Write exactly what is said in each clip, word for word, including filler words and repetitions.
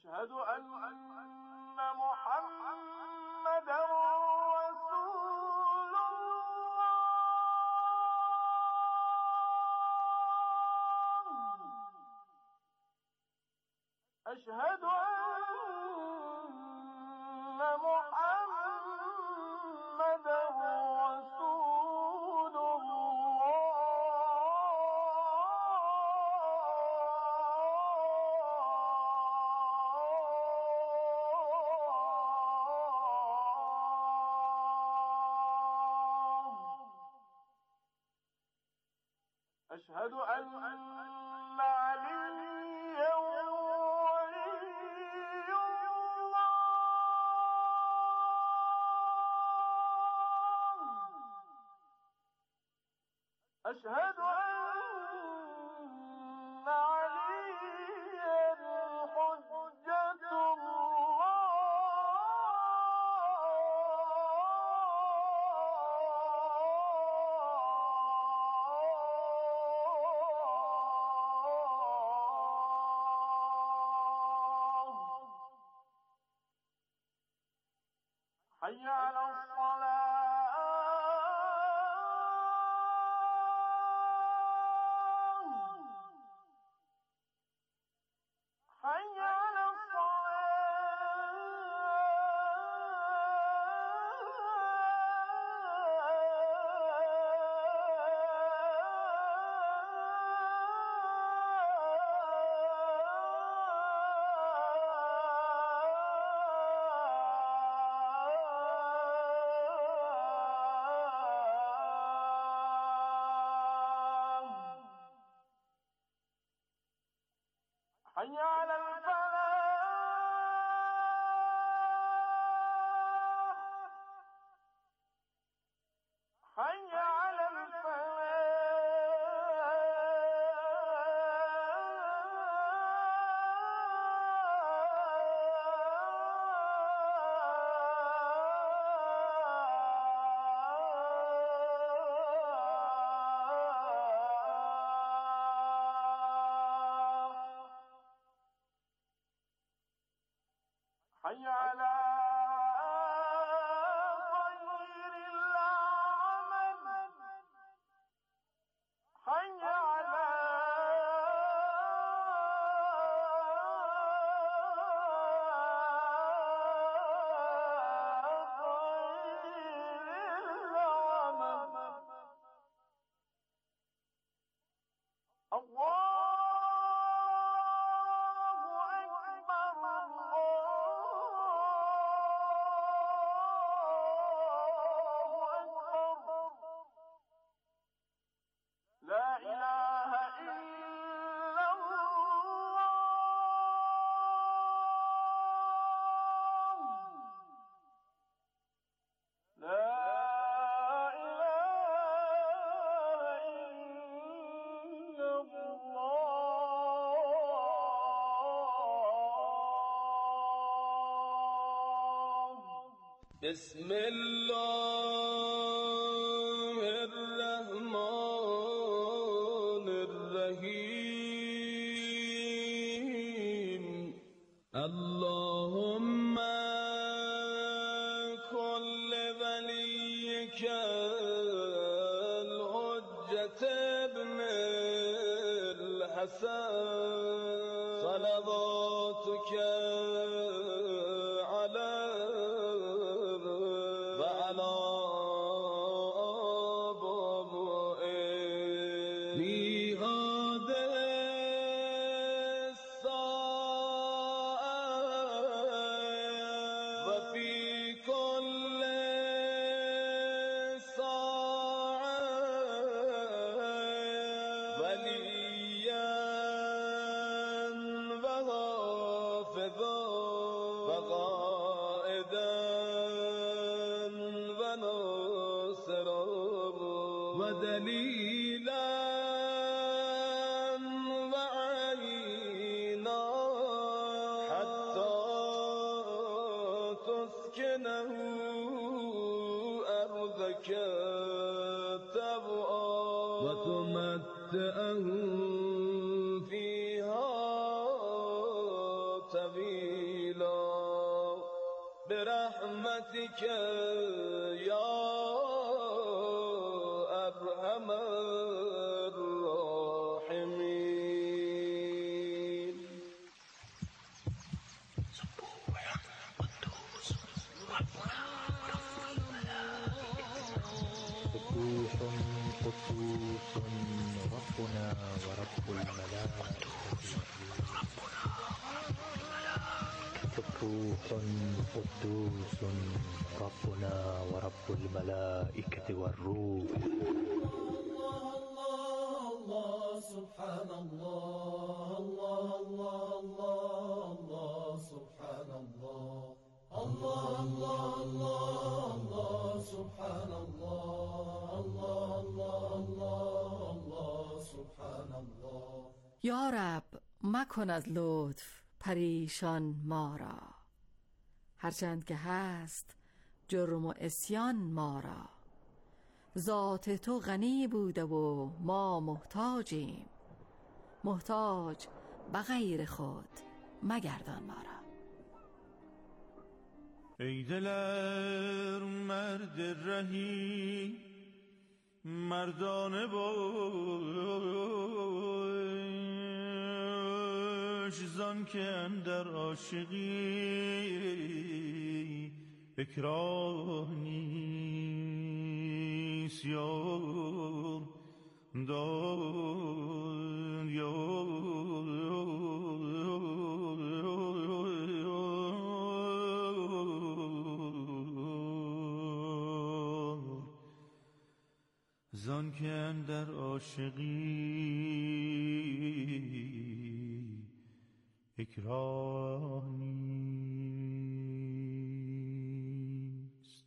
أشهد أن محمدا رسول الله. أشهد أن محمدا رسول الله. أشهد أن عليا ولي الله. أشهد أن عليا حجة الله. حي على الصلاة. حي على حي على الفلاح. حي على حي على خير العمل. حي على خير العمل. الله لا إله إلا الله. لا إله إلا الله. بسم الله الرحمن الرحيم. اللهم كن لوليك الحجة ابن الحسن صلواتك عليه وعلى ودليلا وعينا حتى تسكنه أرضك تبعا وتمتعه فيها طويلا. برحمتك يا أرحم الراحمين. سبوح قدوس ربنا ورب الملائكة سبوح قدوس ربنا ورب الملائكة سبوح قدوس ربنا ورب الملائكة والروح. الله سبحان الله الله الله الله الله سبحان الله الله الله الله الله سبحان الله الله الله الله الله سبحان الله. یا رب مکن از لطف پریشان ما را، هرچند که هست جرم و عصیان ما را. ذات تو غنی بوده و ما محتاجیم، محتاج به غیر خود مگردان ما را. ای دلر مرد رهی مردانه باش، زان که اندر عاشقی اکراه نیست. یار داد یار زان که اندر عاشقی اکراه نیست.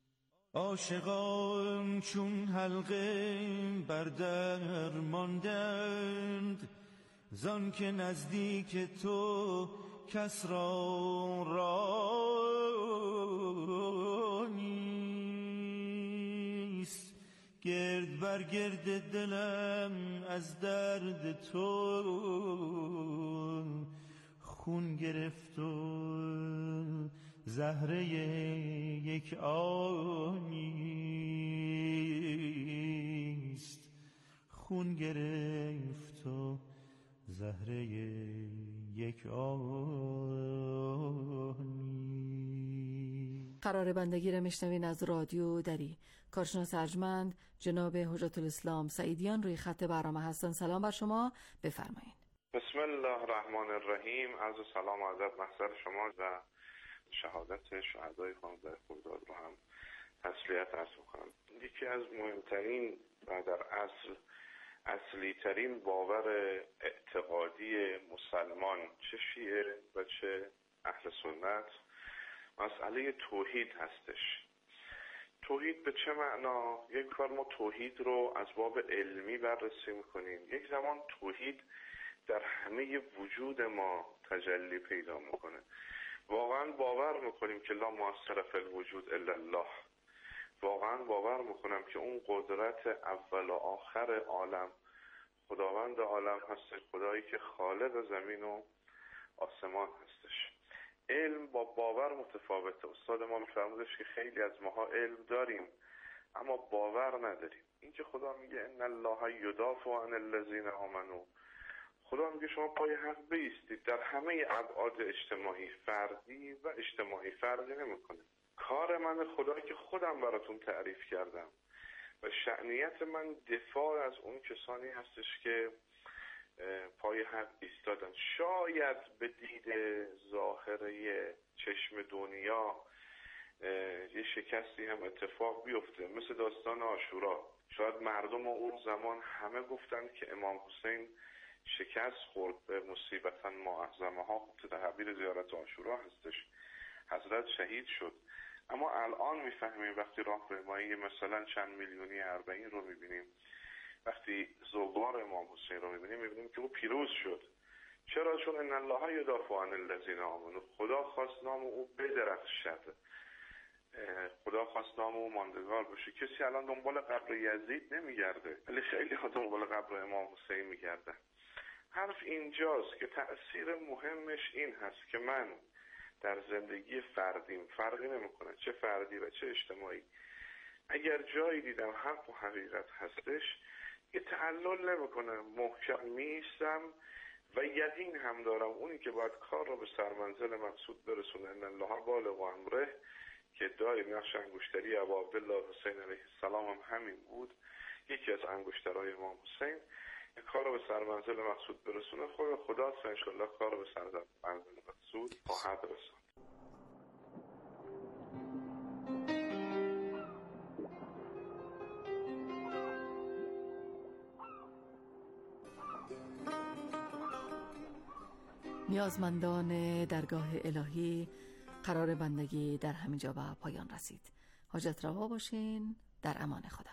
عاشقان چون حلقه بر در ماندند، زان که نزدیک تو کس را راه نیست. گرد بر گرد دلم از درد تو خون گرفت و زهره یک آنیست. خون گرفت و زهره یک آنیست. قرار بندگی را میشنوین از رادیو دری. کارشناس ارجمند جناب حجت الاسلام سعیدیان روی خط برنامه هستن. سلام بر شما، بفرمایید. بسم الله الرحمن الرحیم. عرض سلام و ادب محضر شما و شهادت شهدای خانواده خرداد رو هم تسلیت عرض می‌کنم. یکی از مهمترین و در اصل اصلی ترین باور اعتقادی مسلمان، چه شیعه و چه اهل سنت، مسئله توحید هستش. توحید به چه معنا؟ یک کار ما توحید رو از باب علمی بررسی میکنیم، یک زمان توحید در همه وجود ما تجلی پیدا میکنه. واقعا باور میکنیم که لا مؤثر فی الوجود الا الله. واقعا باور میکنم که اون قدرت اول و آخر عالم خداوند عالم هست، خدایی که خالق زمین و آسمان هستش. علم با باور متفاوته. استاد ما میفرمودش که خیلی از ماها علم داریم اما باور نداریم. این که خدا میگه ان الله یدافع عن الذین آمنوا، خدا میگه شما پای حق بایستید. در همه ابعاد اجتماعی، فردی و اجتماعی فرقی نمیکنه. کار من خدا که خودم براتون تعریف کردم و شأنیت من دفاع از اون کسانی هستش که پای حق ایستادن. شاید به دید ظاهره چشم دنیا یه شکستی هم اتفاق بیفته، مثل داستان عاشورا. شاید مردم اون زمان همه گفتن که امام حسین شکست خورد، به مصیبتا معظمه ها تعبیر زیارت عاشورا هستش، حضرت شهید شد. اما الان میفهمیم وقتی راهپیمایی مثلا چند میلیونی اربعین رو میبینیم، وقتی زوار امام حسین رو میبینیم میبینیم که او پیروز شد. چرا؟ چون ان الله یدافع عن الذین آمنوا، خدا خواست نام او بدرخشد، خدا خواست نام او ماندگار باشه. کسی الان دنبال قبر یزید نمیگرده، ولی خیلی ها دنبال قبر امام حسین میگردن. حرف اینجاست که تأثیر مهمش این هست که من در زندگی فردیم فرقی نمیکنه، چه فردی و چه اجتماعی. اگر جایی دیدم حق و حقیقت هستش یه تعلل نمیکنه، محکم میستم و یقین هم دارم اونی که باید کار رو به سرمنزل مقصود برسونه، ان الله بالغ امره، که دای نقش انگشتری ابا عبدالله حسین علیه السلام هم همین بود، یکی از انگشترهای امام حسین، کار رو به سرمنزل مقصود برسونه. خود خدا انشالله کار رو به سرمنزل مقصود خواهد رسوند. نیازمندان درگاه الهی قرار بندگی در همینجا به پایان رسید. حاجت روا باشین، در امان خدا.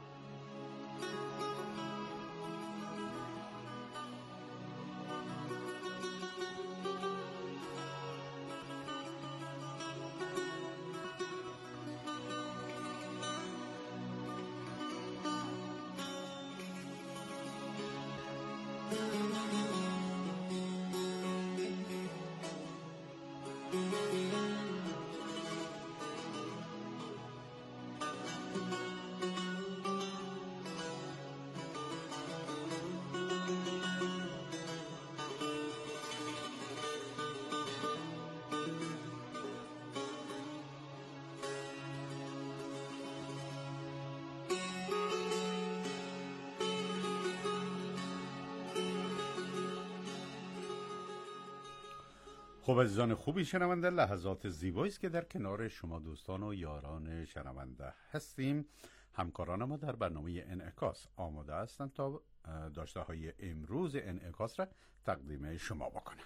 خب عزیزان خوبی شنونده، لحظات زیبایی است که در کنار شما دوستان و یاران شنونده هستیم. همکاران ما در برنامه انعکاس آماده هستند تا داشته های امروز انعکاس را تقدیم شما بکنم.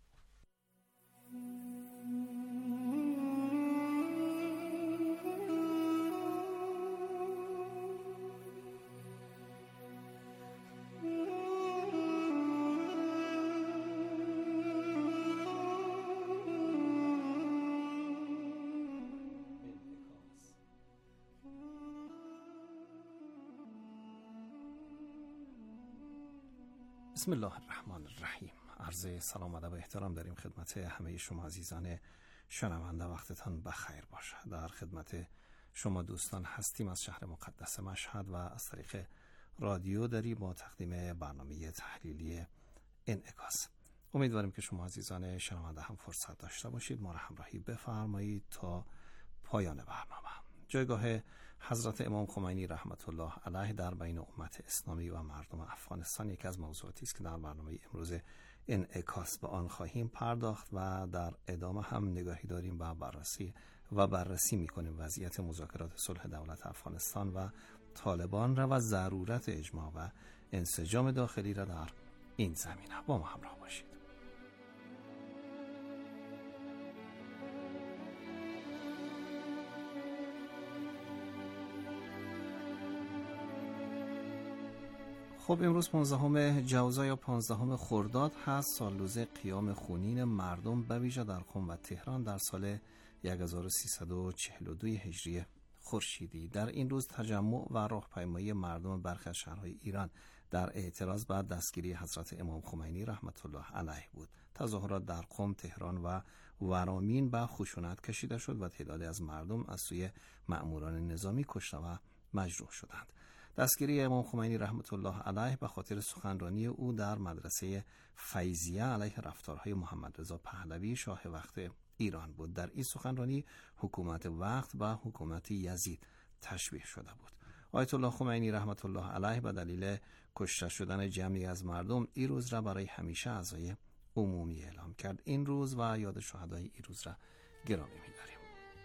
بسم الله الرحمن الرحیم. عرض سلام و ادب و احترام داریم خدمت همه شما عزیزان شنونده. وقتتان بخیر باشه. در خدمت شما دوستان هستیم از شهر مقدس مشهد و از طریق رادیو داری با تقدیم برنامه تحلیلی انعکاس. امیدواریم که شما عزیزان شنونده هم فرصت داشته باشید ما را همراهی بفرمایید تا پایان برنامه. جایگاه حضرت امام خمینی رحمت الله علیه در بین امت اسلامی و مردم افغانستان یکی از موضوعاتی است که در برنامه امروز انعکاس به آن خواهیم پرداخت و در ادامه هم نگاهی داریم به بررسی و بررسی می‌کنیم وضعیت مذاکرات صلح دولت افغانستان و طالبان را و ضرورت اجماع و انسجام داخلی را در این زمینه. با ما همراه باشید. خب امروز پانزدهم جوزا یا پانزدهم خرداد هست، سال روز قیام خونین مردم به ویژه در قم و تهران در سال هزار و سیصد و چهل و دو هجری خورشیدی. در این روز تجمع و راهپیمایی مردم برخی از شهرهای ایران در اعتراض بر دستگیری حضرت امام خمینی رحمت الله علیه بود. تظاهرات در قم، تهران و ورامین به خشونت کشیده شد و تعدادی از مردم از سوی مأموران نظامی کشته و مجروح شدند. دستگیری امام خمینی رحمت الله علیه به خاطر سخنرانی او در مدرسه فیضیه علیه رفتارهای محمد رضا پهلوی شاه وقت ایران بود. در این سخنرانی حکومت وقت و حکومت یزید تشبیه شده بود. آیت الله خمینی رحمت الله علیه به دلیل کشته شدن جمعی از مردم این روز را برای همیشه عزای عمومی اعلام کرد. این روز و یاد شهدای این روز را گرامی می‌داریم.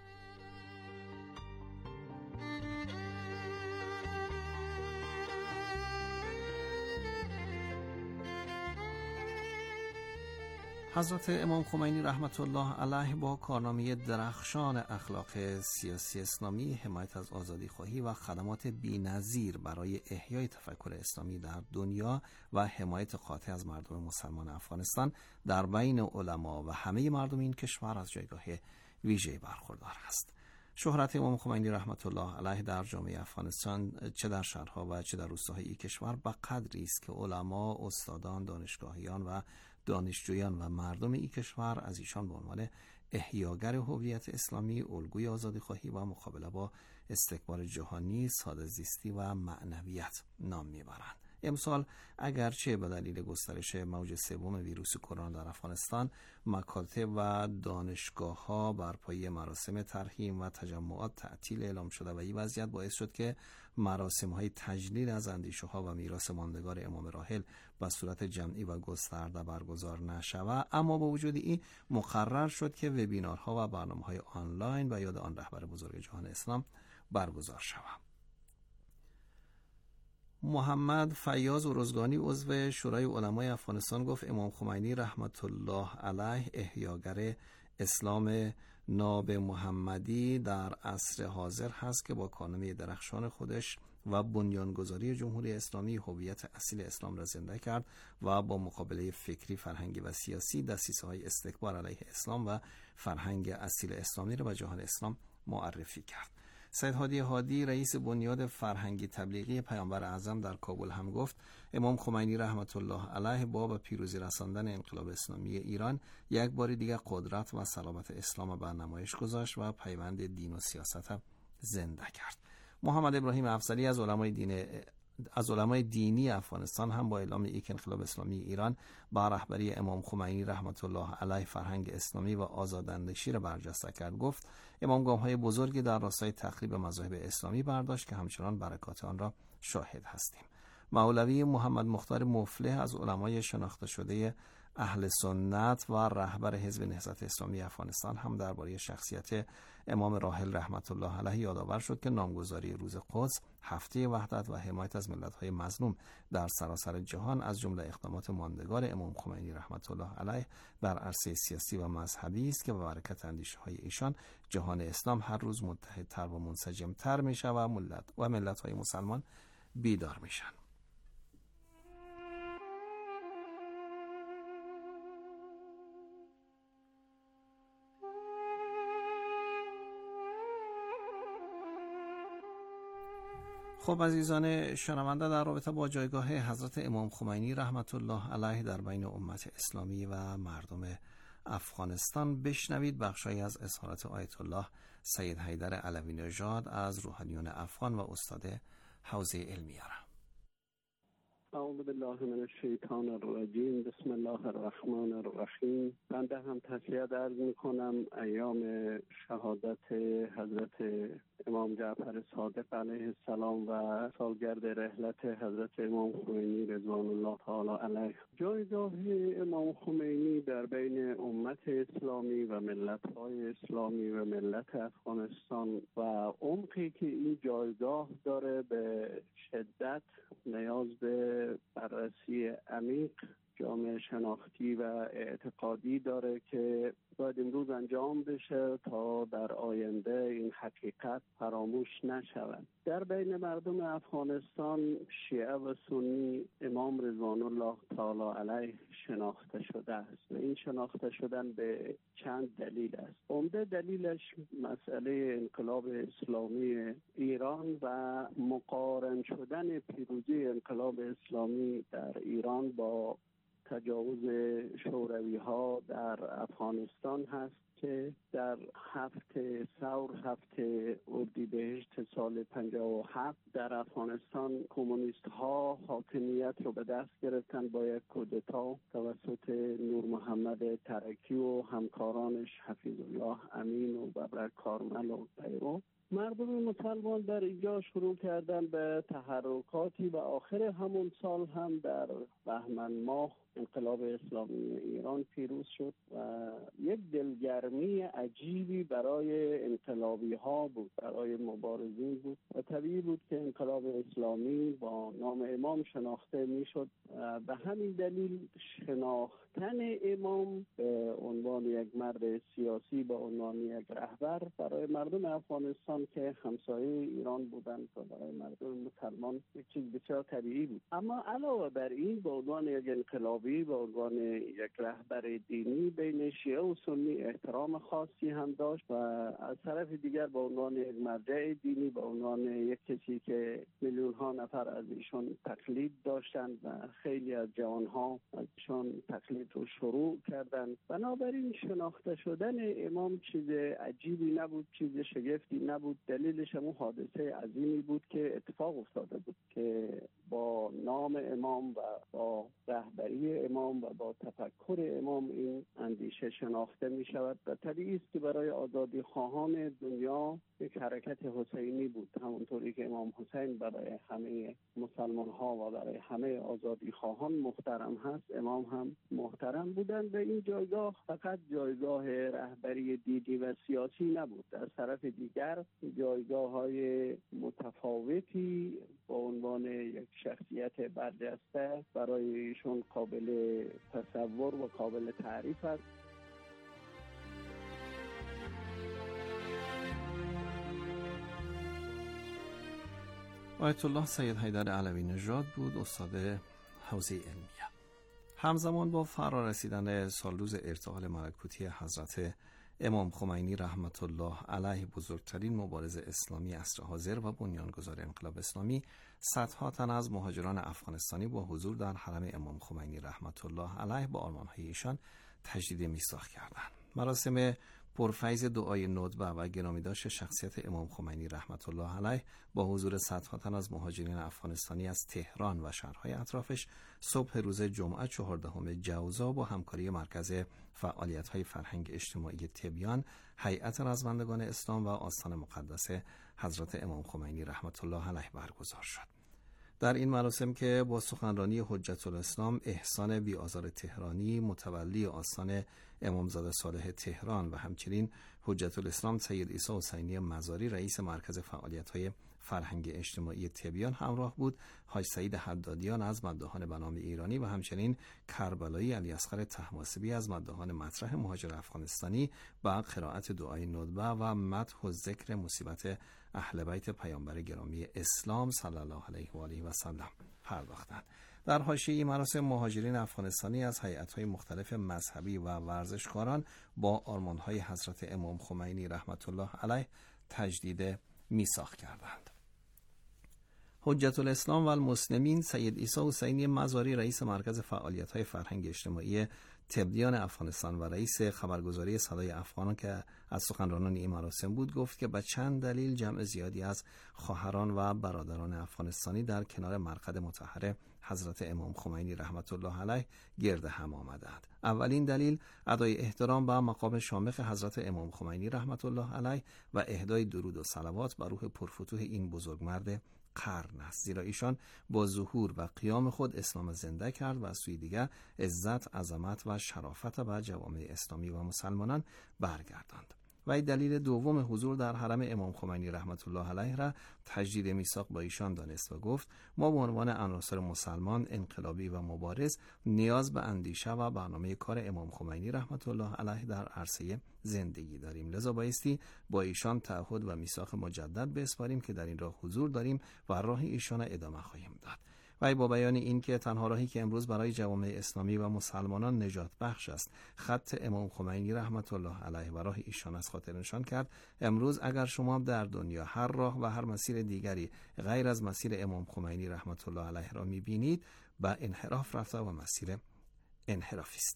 حضرت امام خمینی رحمت الله علیه با کارنامه درخشان اخلاق سیاسی اسلامی، حمایت از آزادی خواهی و خدمات بی‌نظیر برای احیای تفکر اسلامی در دنیا و حمایت قاطع از مردم مسلمان افغانستان در بین علما و همه مردم این کشور از جایگاه ویژه‌ای برخوردار است. شهرت امام خمینی رحمت الله علیه در جامعه افغانستان چه در شهرها و چه در روستاهای این کشور به قدری است که علما، استادان، دانشگاهیان و دانشجویان و مردم این کشور از ایشان به عنوان احیاگر هویت اسلامی، الگوی آزادیخواهی و مقابله با استکبار جهانی، ساده‌زیستی و معنویت نام میبرند. امسال اگرچه به دلیل گسترش موج سوم ویروس کرونا در افغانستان مکاتب و دانشگاه‌ها بر پایه مراسم ترحیم و تجمعات تعطیل اعلام شده و این وضعیت باعث شد که مراسم‌های تجلیل از اندیشه‌ها و میراث ماندگار امام راحل به صورت جمعی و گسترده برگزار نشود، اما با وجود این مقرر شد که وبینارها و برنامه‌های آنلاین و یاد آن رهبر بزرگ جهان اسلام برگزار شود. محمد فیاض ارزگانی عضو شورای علمای افغانستان گفت امام خمینی رحمت الله علیه احیاگر اسلام ناب محمدی در عصر حاضر هست که با کارنامه درخشان خودش و بنیانگذاری جمهوری اسلامی هویت اصیل اسلام را زنده کرد و با مقابله فکری، فرهنگی و سیاسی دسیسه‌های استکبار علیه اسلام و فرهنگ اصیل اسلامی را به جهان اسلام معرفی کرد. سید هادی هادی رئیس بنیاد فرهنگی تبلیغی پیامبر اعظم در کابل هم گفت امام خمینی رحمت الله علیه با به پیروزی رساندن انقلاب اسلامی ایران یک بار دیگر قدرت و سلامت اسلام بر نمایش گذاشت و پیوند دین و سیاست زنده کرد. محمد ابراهیم افضلی از علمای دین از علمای دینی افغانستان هم با اعلام یک انقلاب اسلامی ایران با رهبری امام خمینی رحمت الله علیه فرهنگ اسلامی و آزاداندیشی را برجسته کرد. گفت امام گام‌های بزرگی در راستای تخریب مذاهب اسلامی برداشت که همچنان برکات آن را شاهد هستیم. مولوی محمد مختار مفلح از علمای شناخته شده اهل سنت و رهبر حزب نهضت اسلامی افغانستان هم درباره شخصیت امام راحل رحمت الله علیه یادآور شد که نامگذاری روز قدس، هفته وحدت و حمایت از ملت‌های مظلوم در سراسر جهان از جمله اقدامات ماندگار امام خمینی رحمت الله علیه در عرصه سیاسی و مذهبی است که به برکت اندیشه‌های ایشان جهان اسلام هر روز متحدتر و منسجمتر می‌شود و ملت و ملت‌های مسلمان بیدار میشن. خب عزیزان شنونده، در رابطه با جایگاه حضرت امام خمینی رحمت الله علیه در بین امت اسلامی و مردم افغانستان بشنوید بخشی از اظهارات آیت الله سید حیدر علوی نژاد از روحانیون افغان و استاد حوزه علمیه. اعوذ بالله من الشیطان الرجیم. بسم الله الرحمن الرحیم. بنده هم تسلیت عرض می کنم ایام شهادت حضرت امام جعفر صادق علیه السلام و سالگرد رحلت حضرت امام خمینی رضوان الله تعالی علیه. جایگاه امام خمینی در بین امت اسلامی و ملت‌های اسلامی و ملت افغانستان و عمقی که این جایگاه داره به شدت نیاز به بررسی عمیق جامعه شناختی و اعتقادی داره که باید امروز انجام بشه تا در آینده این حقیقت فراموش نشود. در بین مردم افغانستان شیعه و سنی امام رضوان الله تعالی علیه شناخته شده است و این شناخته شدن به چند دلیل است. عمده دلیلش مسئله انقلاب اسلامی ایران و مقارن شدن پیروزی انقلاب اسلامی در ایران با تجاوز شوروی ها در افغانستان هست که در هفته ثور هفته اردیبهشت سال پنجاه و هفت در افغانستان کمونیست ها حاکمیت رو به دست گرفتن با یک کودتا توسط نور محمد ترکی و همکارانش حفیظ الله امین و ببرک کارمل و غیره. مردم مسلمان در اینجا شروع کردن به تحرکاتی و آخر همون سال هم در بهمن ماه انقلاب اسلامی ایران پیروز شد و یک دلگرمی عجیبی برای انقلابی ها بود، برای مبارزین بود و طبیعی بود که انقلاب اسلامی با نام امام شناخته می شد. به همین دلیل شناختن امام به عنوان یک مرد سیاسی، به عنوان یک رهبر برای مردم افغانستان چنان که همسایه ایران بودند و برای مردم مسلمان یک چیز بسیار طبیعی بود. اما علاوه بر این به عنوان یک انقلابی، به عنوان یک رهبر دینی بین شیعه و سنی احترام خاصی هم داشت و از طرف دیگر به عنوان یک مرجع دینی، به عنوان یک کسی که میلیون ها نفر از ایشان تقلید داشتند و خیلی از جوانها از ایشان تقلید رو شروع کردند. بنابراین شناخته شدن امام چیز عجیبی نبود، چیز شگفتی نبود. دلیلش هم حادثه عظیمی بود که اتفاق افتاده بود که با نام امام و با رهبری امام و با تفکر امام این اندیشه شناخته می شود و طبیعی است که برای آزادی خواهان دنیا یک حرکت حسینی بود. همونطوری که امام حسین برای همه مسلمان ها و برای همه آزادی خواهان محترم هست، امام هم محترم بودند. و این جایگاه فقط جایگاه رهبری دینی و سیاسی نبود، از طرف دیگر جایگاه های متفاوتی با عنوان یک شخصیت برجسته برای ایشون قابل تصور و قابل تعریف است. آیت الله سید حیدر علوی نژاد بود، استاد حوزه علمیه. همزمان با فرا رسیدن سالروز ارتحال ملکوتی حضرت امام خمینی رحمت الله علیه، بزرگترین مبارز اسلامی عصر حاضر و بنیانگذار انقلاب اسلامی، صدها تن از مهاجران افغانستانی با حضور در حرم امام خمینی رحمت الله علیه با آرمان‌های ایشان تجدید میثاق کردند. مراسم پرفیض دعای ندبه و گرامیداشت شخصیت امام خمینی رحمت الله علیه با حضور صدها تن از مهاجرین افغانستانی از تهران و شهرهای اطرافش صبح روز جمعه چهاردهم جوزا با همکاری مرکز فعالیت‌های فرهنگ اجتماعی تبیان، هیئت رزمندگان اسلام و آستان مقدس حضرت امام خمینی رحمت الله علیه برگزار شد. در این مراسم که با سخنرانی حجت الاسلام احسان بی‌آزار تهرانی متولی آستان امامزاده صالح تهران و همچنین حجت الاسلام سید عیسی حسینی مزاری رئیس مرکز فعالیت‌های فرهنگ اجتماعی تبیان همراه بود، حاج سعید حدادیان از مداحان بنام ایرانی و همچنین کربلایی علی اصغر طهماسبی از مداحان مطرح مهاجر افغانستانی با قرائت دعای ندبه و مدح و ذکر مصیبت اهل بیت پیامبر گرامی اسلام صلی الله علیه و آله و سلم پرداختند. در حاشیه مراسم مهاجرین افغانستانی از هیئت‌های مختلف مذهبی و ورزشکاران با آرمان‌های حضرت امام خمینی رحمت الله علیه تجدید میثاق کردند. حجت الاسلام و المسلمین سید عیسی حسینی مزاری رئیس مرکز فعالیت‌های فرهنگ اجتماعی تبیان افغانستان و رئیس خبرگزاری صدای افغانان که از سخنرانان این مراسم بود گفت که به چند دلیل جمع زیادی از خواهران و برادران افغانستانی در کنار مرقد مطهر حضرت امام خمینی رحمت الله علیه گرد هم آمدند. اولین دلیل ادای احترام به مقام شامخ حضرت امام خمینی رحمت الله علیه و اهدای درود و صلوات بر روح پرفتوح این بزرگمرد قرن است، زیرا ایشان با ظهور و قیام خود اسلام زنده کرد و از سوی دیگر عزت، عظمت و شرافت به جوامع اسلامی و مسلمانان برگرداند. و دلیل دوم حضور در حرم امام خمینی رحمت الله علیه را تجدید میثاق با ایشان دانست و گفت ما به عنوان عناصر مسلمان، انقلابی و مبارز نیاز به اندیشه و برنامه کار امام خمینی رحمت الله علیه در عرصه زندگی داریم، لذا بایستی با ایشان تعهد و میثاق مجدد بسپاریم که در این راه حضور داریم و راه ایشان را ادامه خواهیم داد. و با بیان این که تنها راهی که امروز برای جوامع اسلامی و مسلمانان نجات بخش است خط امام خمینی رحمت الله علیه و راه ایشان از خاطر نشان کرد، امروز اگر شما در دنیا هر راه و هر مسیر دیگری غیر از مسیر امام خمینی رحمت الله علیه را می‌بینید، به انحراف رفته و مسیر انحرافی است.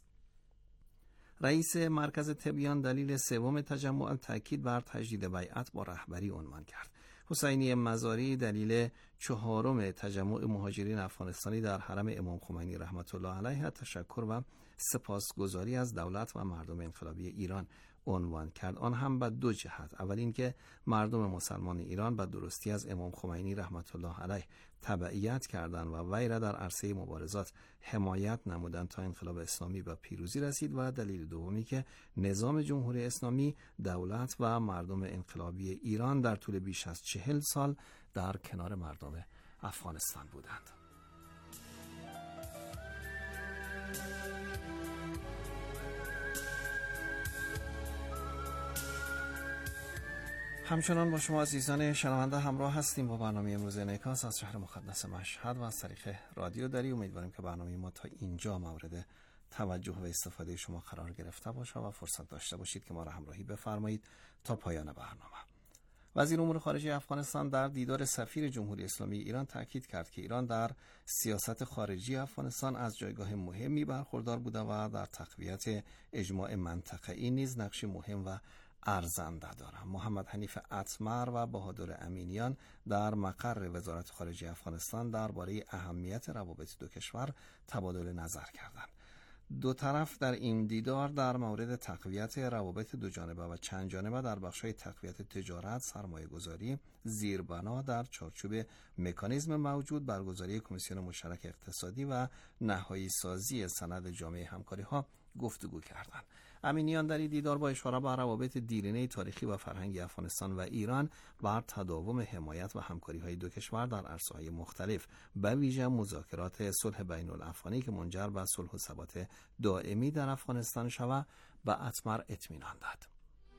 رئیس مرکز تبیان دلیل سوم تجمع تاکید بر تجدید بیعت با رهبری عنوان کرد. حسینی مزاری دلیل چهارم تجمع مهاجرین افغانستانی در حرم امام خمینی رحمت الله علیه تشکر و سپاسگزاری از دولت و مردم انقلابی ایران عنوان کرد، آن هم به دو جهت. اول این که مردم مسلمان ایران به درستی از امام خمینی رحمت الله علیه تبعیت کردند و وی را در عرصه مبارزات حمایت نمودند تا انقلاب اسلامی به پیروزی رسید، و دلیل دومی که نظام جمهوری اسلامی، دولت و مردم انقلابی ایران در طول بیش از چهل سال در کنار مردم افغانستان بودند. همچنان با شما عزیزان شنونده همراه هستیم با برنامه امروز انعکاس از شهر مقدس مشهد و از طریق رادیو دری. امیدواریم که برنامه ما تا اینجا مورد توجه و استفاده شما قرار گرفته باشه و فرصت داشته باشید که ما را همراهی بفرمایید تا پایان برنامه. وزیر امور خارجه افغانستان در دیدار سفیر جمهوری اسلامی ایران تاکید کرد که ایران در سیاست خارجی افغانستان از جایگاه مهمی برخوردار بوده و در تقویت اجماع منطقه‌ای نیز نقش مهم و ارزنده دارد. محمد حنیف اتمر و بهادر امینیان در مقر وزارت خارجه افغانستان درباره اهمیت روابط دو کشور تبادل نظر کردند. دو طرف در این دیدار در مورد تقویت روابط دو جانبه و چند جانبه در بخش‌های تقویت تجارت، سرمایه‌گذاری، زیربنا در چارچوب مکانیزم موجود، برگزاری کمیسیون مشترک اقتصادی و نهایی سازی سند جامعه همکاری‌ها گفتگو کردند. امینیان در این دیدار با اشاره به روابط دیرینه تاریخی و فرهنگی افغانستان و ایران بر تداوم حمایت و همکاری‌های دو کشور در عرصه‌های مختلف به ویژه مذاکرات صلح بین‌الافغانی که منجر به صلح و ثبات دائمی در افغانستان شود به اتمر اطمینان داد.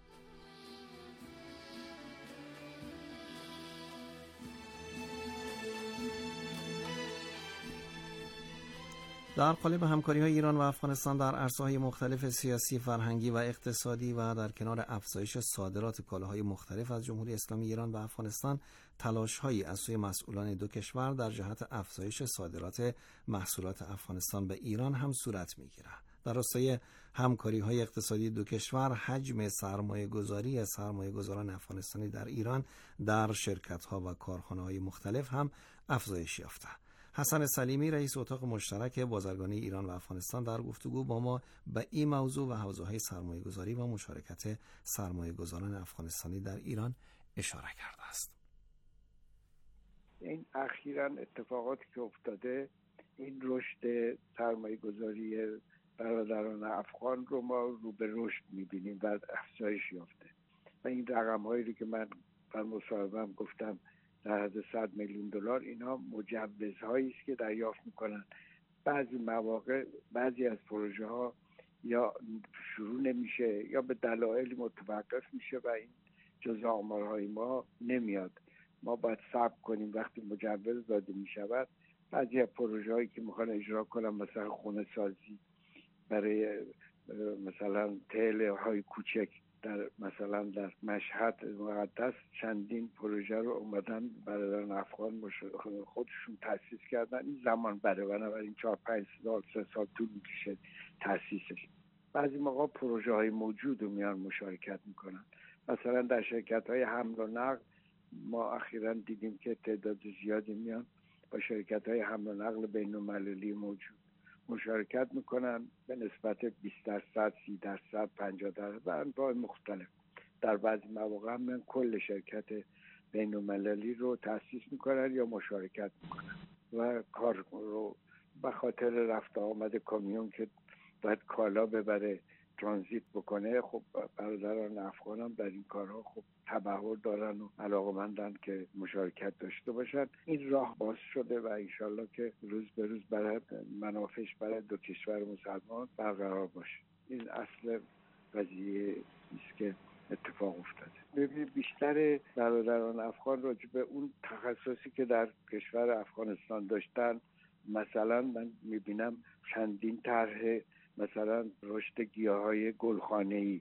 در قالب همکاری‌های ایران و افغانستان در عرصه‌های مختلف سیاسی، فرهنگی و اقتصادی و در کنار افزایش صادرات کالاهای مختلف از جمهوری اسلامی ایران و افغانستان، تلاش‌هایی از سوی مسئولان دو کشور در جهت افزایش صادرات محصولات افغانستان به ایران هم صورت می‌گیرد. در راستای همکاری‌های اقتصادی دو کشور، حجم سرمایه‌گذاری سرمایه‌گذاران افغانستانی در ایران در شرکت‌ها و کارخانه‌های مختلف هم افزایش یافته. حسن سلیمی رئیس اتاق مشترک بازرگانی ایران و افغانستان در گفتگو با ما به این موضوع و حوزه‌های سرمایه‌گذاری و مشارکت سرمایه‌گذاران افغانستانی در ایران اشاره کرده است. این اخیراً اتفاقاتی که افتاده، این رشد سرمایه‌گذاری برادران افغان رو ما رو به رشد می‌بینیم و افزایش یافته و این رقم‌هایی که من در مصاحبه‌ام گفتم در حد صد میلیون دلار، اینا مجوزهایی است که دریافت میکنن. بعضی مواقع بعضی از پروژه ها یا شروع نمیشه یا به دلایل متوقف میشه و این جزء آمارهای ما نمیاد. ما باید صبر کنیم وقتی مجوز داده میشود. بعضی از پروژه هایی که میخوان اجرا کنن، مثلا خونه سازی برای مثلا تله های کوچک در مثلا در مشهد مقدس، چندین پروژه رو اومدن برادران افغان خودشون تأسیس کردن. این زمان بره، بنابراین چهار پنج سال سه سال طول میکشه تأسیسش. بعضی موقع پروژه های موجود رو میان مشارکت میکنن. مثلا در شرکت های حمل و نقل ما اخیراً دیدیم که تعداد زیادی میان با شرکت های حمل و نقل بین المللی موجود مشارکت میکنن به نسبت بیست درصد، سی درصد، پنجاه درصد و انواع مختلف. در بعضی مواقع هم من کل شرکت بین المللی رو تأسیس میکنن یا مشارکت میکنن و کار رو به خاطر رفت آمد کامیون که باید کالا ببره، ترانزیت بکنه، خب برادران افغان هم در این کارها خب تبحر دارن و علاقمندن که مشارکت داشته باشن. این راه باز شده و انشالله که روز به روز برای منافعش برای دو کشور مسلمان برقرار باشه. این اصل قضیه است که اتفاق افتاده. ببینید بیشتر برادران افغان راجع به اون تخصصی که در کشور افغانستان داشتن، مثلا من میبینم چندین طرح مثلا رشد گیاهای گلخانه‌ای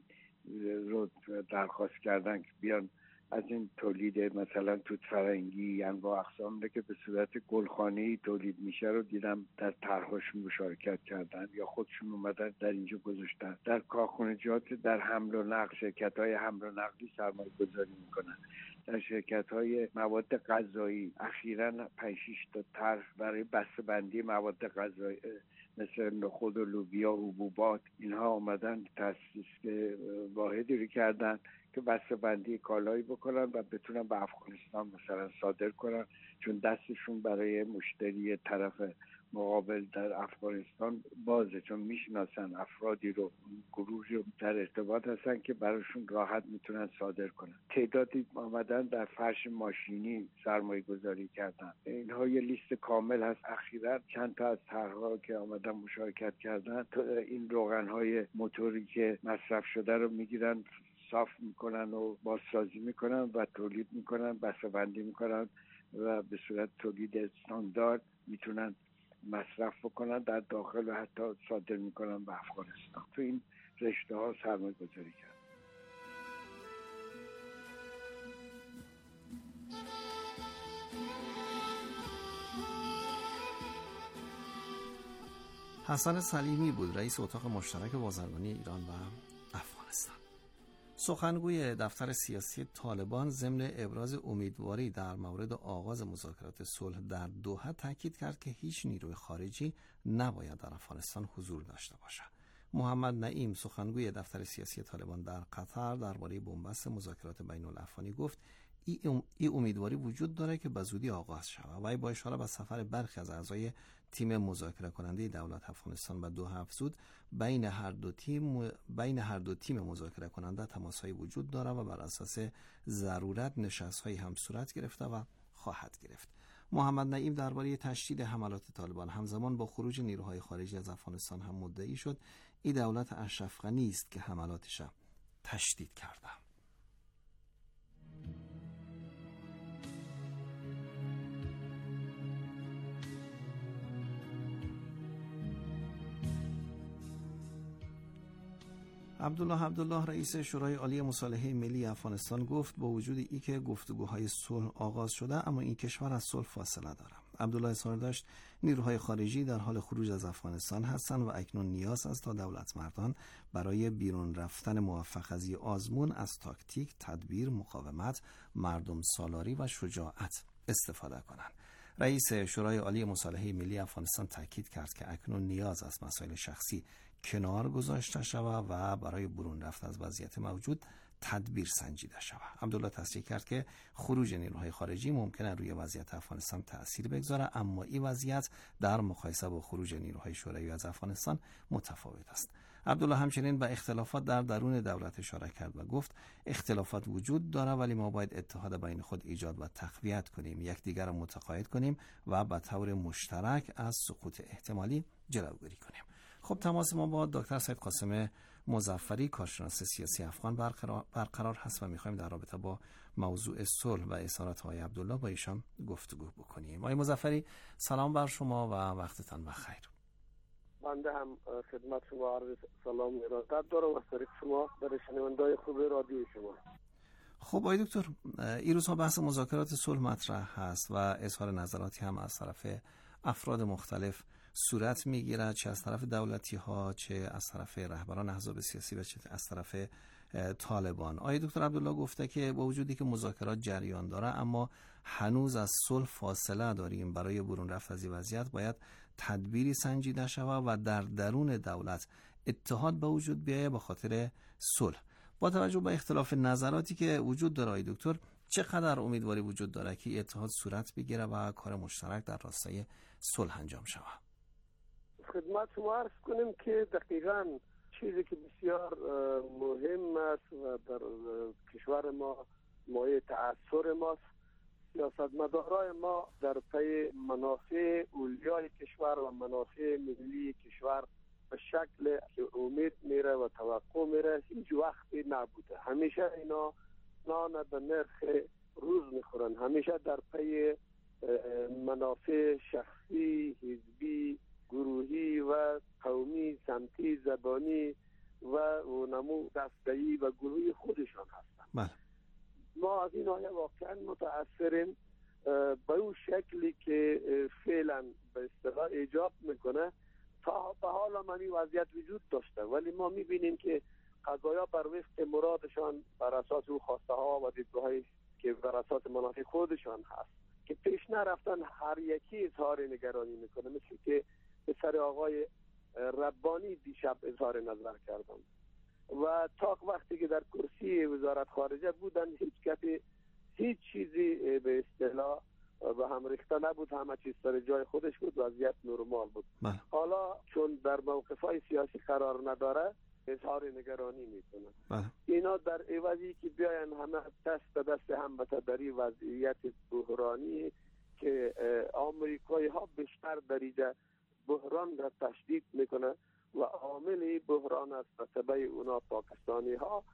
رو درخواست کردن که بیان از این تولید مثلا توت فرنگی انواع اقسام که به صورت گلخانه‌ای تولید میشه رو دیدم در طرحشون مشارکت کردن یا خودشون اومدن در اینجا گذاشتن. در کارخانجات در حمل و نقل، شرکت‌های حمل و نقلی سرمایه گذاری میکنن. در شرکت‌های مواد غذایی اخیراً پنج شش تا طرح برای بسته‌بندی مواد غذایی مثل نخود و لوبیا و حبوبات، اینها آمدن تأسیس واحدی رو کردن که بسته‌بندی کالایی بکنن و بتونن به افغانستان مثلا صادر کنن، چون دستشون برای مشتری طرف مقابل در افغانستان بازه، چون میشناسن افرادی رو، گروهی رو در ارتباط هستن که براشون راحت میتونن صادر کنن. تعدادی آمدن در فرش ماشینی سرمایه گذاری کردن. اینها یه لیست کامل هست. اخیراً چند تا از طرح‌ها که آمدن مشارکت کردن، این روغن‌های موتوری که مصرف شده رو میگیرن، صاف میکنن و بازسازی میکنن و تولید میکنن، بسته‌بندی میکنن و به صورت تولید استاندارد میتونن مصرف بکنن در داخل و حتی صادر میکنن به افغانستان. تو این رشته ها سرمایه گذاری کرد. حسن سلیمی بود رئیس اتاق مشترک بازرگانی ایران و افغانستان. سخنگوی دفتر سیاسی طالبان ضمن ابراز امیدواری در مورد آغاز مذاکرات صلح در دوحه تاکید کرد که هیچ نیروی خارجی نباید در افغانستان حضور داشته باشد. محمد نعیم سخنگوی دفتر سیاسی طالبان در قطر درباره بنبست مذاکرات بین الافغانی گفت این امیدواری وجود داره که به زودی آغاز شود. و با اشاره به سفر برخی از اعضای تیم مذاکره کننده دولت افغانستان به دوحه افزود بین هر دو تیم بین هر دو تیم مذاکره کننده تماس‌های وجود داره و بر اساس ضرورت نشست‌هایی هم صورت گرفته و خواهد گرفت. محمد نعیم درباره تشدید حملات طالبان همزمان با خروج نیروهای خارجی از افغانستان هم مدعی شد این دولت اشرف غنی است که حملاتش تشدید کرده. عبدالله عبدالله رئیس شورای عالی مصالحه ملی افغانستان گفت با وجود ای که گفتگوهای صلح آغاز شده اما این کشور از صلح فاصله دارد. عبدالله اظهار داشت نیروهای خارجی در حال خروج از افغانستان هستند و اکنون نیاز است تا دولت مردان برای بیرون رفتن موفق از این آزمون از تاکتیک، تدبیر، مقاومت، مردم سالاری و شجاعت استفاده کنند. رئیس شورای عالی مصالحه ملی افغانستان تاکید کرد که اکنون نیاز است مسائل شخصی کنار گذاشته شود و برای برون رفتن از وضعیت موجود تدبیر سنجیده شود. عبدالله تصریح کرد که خروج نیروهای خارجی ممکنه روی وضعیت افغانستان تأثیر بگذاره اما این وضعیت در مقایسه با خروج نیروهای شوروی از افغانستان متفاوت است. عبدالله همچنین به اختلافات در درون دولت اشاره کرد و گفت اختلافات وجود داره ولی ما باید اتحاد بین خود ایجاد و تقویت کنیم، یکدیگر را متقاعد کنیم و به طور مشترک از سقوط احتمالی جلوگیری کنیم. خب تماس ما با دکتر سید قاسم مظفری کارشناس سیاسی افغان برقرار, برقرار هست و میخوایم در رابطه با موضوع صلح و اظهارات های عبدالله با ایشان گفتگو بکنیم. آقای مظفری سلام بر شما و وقتتان بخیر. بنده هم خدمت شما عرض سلام و ارادت دارم و از شما در شنونده‌های خوب رادیو شما. خب آقای دکتر این روزها بحث مذاکرات صلح مطرح هست و اظهار نظراتی هم از طرف افراد مختلف صورت میگیرد، چه از طرف دولتی ها چه از طرف رهبران احزاب سیاسی و چه از طرف طالبان. آقای دکتر عبدالله گفته که با وجودی که مذاکرات جریان داره اما هنوز از صلح فاصله داریم، برای برون رفت از این وضعیت باید تدبیری سنجیده شود و در درون دولت اتحاد به وجود بیاید به خاطر صلح. با توجه به اختلاف نظراتی که وجود داره آقای دکتر چقدر امیدواری وجود داره که اتحاد صورت بگیره و کار مشترک در راستای صلح انجام شود؟ خدمت شما عرض کنیم که دقیقاً چیزی که بسیار مهم است و در کشور ما مایه تأثیر ماست، سیاستمدارای ما در پی منافع اولیای کشور و منافع ملی کشور به شکل که امید میره و توقع میره هیچ وقتی نبوده. همیشه اینا نان به نرخ روز میخورن، همیشه در پی منافع شخصی، حزبی، گروهی و قومی، سمتی، زبانی و نمو دسته‌ای و گروهی خودشان هستند. بله. ما از این آیه واقعا متأثریم به اون شکلی که فعلا به اصطلاح ایجاب میکنه. تا به حال من این وضعیت وجود داشته ولی ما میبینیم که قضایا بر وفق مرادشان بر اساس او خواسته ها و دیدگاهایی که بر اساس منافع خودشان هست که پیش نرفتن هر یکی اظهار نگرانی میکنه، مثل که پسر آقای ربانی دیشب اظهار نظر کردم و تا وقتی که در کرسی وزارت خارجه بودن هیچ کسی هیچ چیزی به اصطلاح و هم ریخته نبود، همه چیز سر جای خودش بود، وضعیت نرمال بود. بله. حالا چون در موقف‌های سیاسی قرار نداره اظهار نگرانی میکنه. بله. اینا در عوضی که بیاین همه دست به دست هم بتدری وضعیت بحرانی که آمریکایی ها بیشتر دریجه بحران را تشدید میکنه و عامل بحران است به تبع اونا پاکستانی ها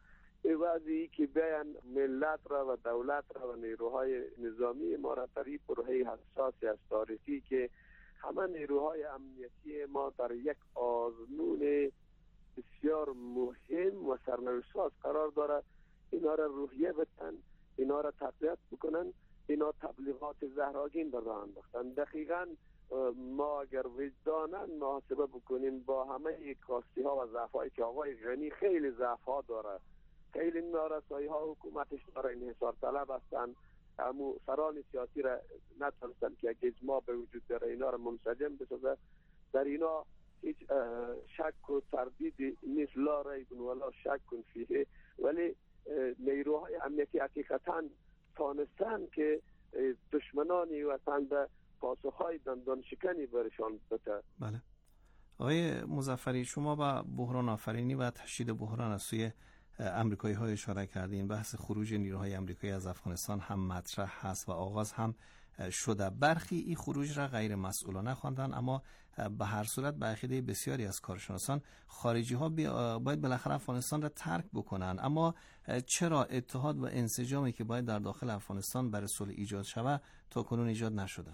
عوضی که بیان ملت را و دولت را و نیروهای نظامی ما را در این برهه حساسی از تاریخی که همه نیروهای امنیتی ما در یک آزمون بسیار مهم و سرنوشت‌ساز قرار داره، اینا را روحیه بدن، اینا را تقویت بکنن، اینا تبلیغات زهراگین در راه انداختن. دقیقاً ما اگر وجداناً محاسبه بکنیم با همه کاستی ها و ضعف هایی که آقای غنی خیلی ضعف ها داره، خیلی نارسایی ها حکومتش داره، انحصار طلب هستن، امو سران سیاسی را نتونستن که یک اجماع به وجود داره اینا را منسجم بسازه. در اینا هیچ شک و تردید نیست، لا ریب ولا شک فیه. ولی نیروهای امنیتی حقیقتاً تانستن که دشمنانی وطن به پاسخهای دندان شکنی برشان بده. بله. آقای مظفری، شما با بحران آفرینی و تشدید بحران از سوی امریکایی ها اشاره کردین. بحث خروج نیروهای امریکایی از افغانستان هم مطرح هست و آغاز هم شده. برخی این خروج را غیر مسئولانه خواندن، اما به هر صورت به عقیده بسیاری از کارشناسان خارجی ها باید بالاخره افغانستان را ترک بکنن. اما چرا اتحاد و انسجامی که باید در داخل افغانستان برای صلح ایجاد شود تا کنون ایجاد نشده؟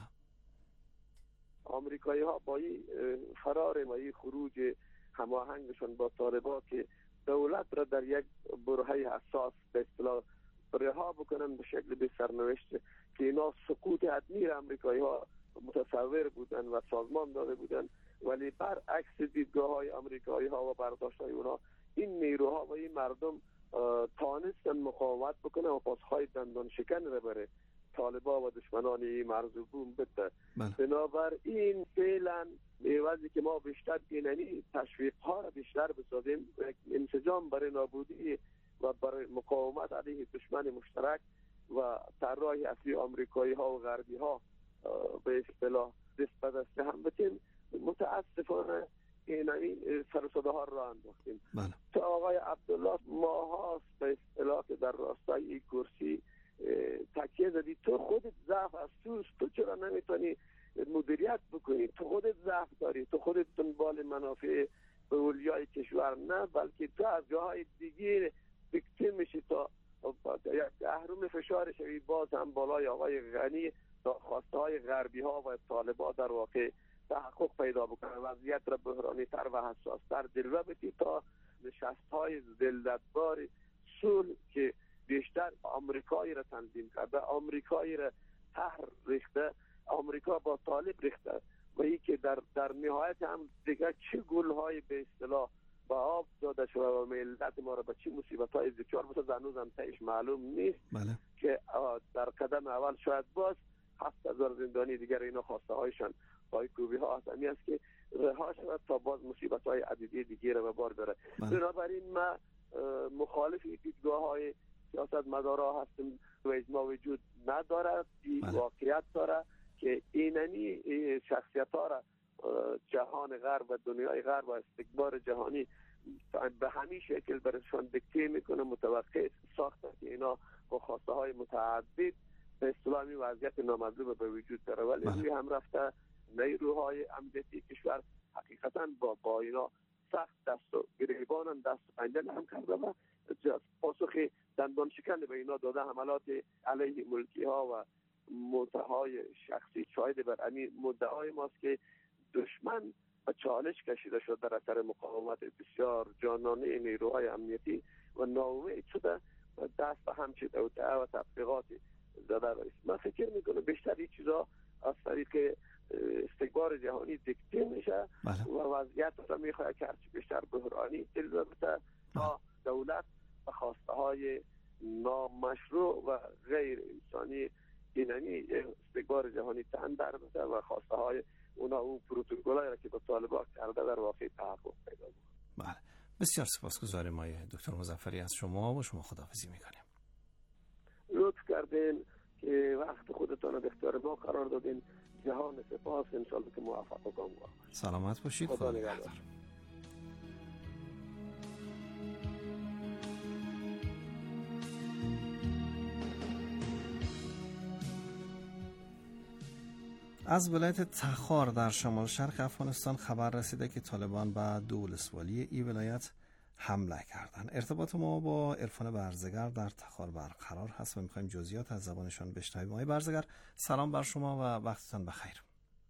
آمریکایی ها با این فرار و این خروج هماهنگشون با طالبان که دولت را در یک برهه حساس به اصطلاح رها بکنن به شکل به سرنوشت که اینا سقوط حتمی را آمریکایی ها متصور بودن و سازمان داده بودن، ولی برعکس دیدگاه های آمریکایی ها و برداشت های اونا این نیروها و این مردم تانستن مقاومت بکنن و پاسخهای دندان شکن را بره طالبان و دشمنان این مرزبون بده. بنابراین فعلا عوضی که ما بیشتر اینانی تشویق ها را بیشتر بسازیم، انسجام برای نابودی و برای مقاومت علیه دشمن مشترک و طرح اصلی آمریکایی ها و غربی ها به اصطلاح دست به دست هم بتیم، متاسفانه اینانی سر و صدا ها را انداختیم. تا آقای عبدالله ماهاست به اصطلاح که در راستای این کرسی تکیه زدی. تو خودت ضعف از توست، تو چرا نمیتونی مدیریت بکنی؟ تو خودت ضعف داری، تو خودت دنبال منافع اولیای کشور نه، بلکه تو از جاهای دیگه ویکتیم میشی تا اهرم فشار شوی باز هم بالای آقای غنی تا خواسته های غربی ها و طالبان در واقع تحقق پیدا بکنه، وضعیت را بحرانی تر و حساس تر جلوه بدی تا نشست های ذلتبار صلح که بیشتر آمریکایی را تنظیم کرده، آمریکایی را تحر ریخته، آمریکا با طالب ریخته و ای که در در نهایت هم دیگه چه گل‌های به اصطلاح با آب داده شده و ملت ما را به چه مصیبت‌های دچار بسازه هنوز هم تایش معلوم نیست. بله. که در قدم اول شاید باز هفت هزار زندانی دیگر اینا خواسته هایشان پای کوبی ها هستمی است که رها شود تا باز مصیبت‌های عدیدی دیگه را به بار بره. بنابراین ما مخالف دیدگاه های سیاست مدارا هستیم و اجماع وجود ندارد، این واقعیت داره که اینانی شخصیت ها را جهان غرب و دنیای غرب و استکبار جهانی به همین شکل برشان دکته میکنه، متوقع ساخته که اینا با خواسته های متعدد به اصطلاحی وضعیت نامطلوب به وجود داره. ولی روی هم رفته نیروهای امنیتی کشور حقیقتا با با اینا سخت دست و گریبان دست و پنجه هم کرده و پاسخ دندان شکن به اینا داده. حملات علیه ملکی ها و مدعای شخصی شاهد بر همین مدعای ماست که دشمن و چالش کشیده شد در اثر مقاومت بسیار جانانه نیروهای امنیتی و ناامید شده و دست به هم چیده و دعا و تبلیغات زده رئیس. من فکر میکنم بیشتر این چیزا از طریق استکبار جهانی دکته میشه و وضعیت را میخواه که هرچی بیشتر بحرانی جلوه بده تا دولت و خواسته های نامشروع و غیر انسانی اینانی استکبار جهانی تن در بده و خواسته های اونا اون پروتکل‌هایی را که با طالبان کرده در واقع تحقق پیدا کنه. بله، بسیار سپاسگزاریم آقای دکتر مظفری از شما و شما خداحافظی میکنیم. لطف کردین که وقت خودتان رو به اختیار ما قرار دادین. جهان سپاس، انشالله که موفق و کامیاب باشید. سلامت باشید. خدا نگهدار. از ولایت تخار در شمال شرق افغانستان خبر رسیده که طالبان به دو ولسوالی این ولایت حمله کردن. ارتباط ما با عرفان برزگر در تخار برقرار هست و میخوایم جزئیات از زبانشان بشنویم. آقای برزگر سلام بر شما و وقتتان بخیر.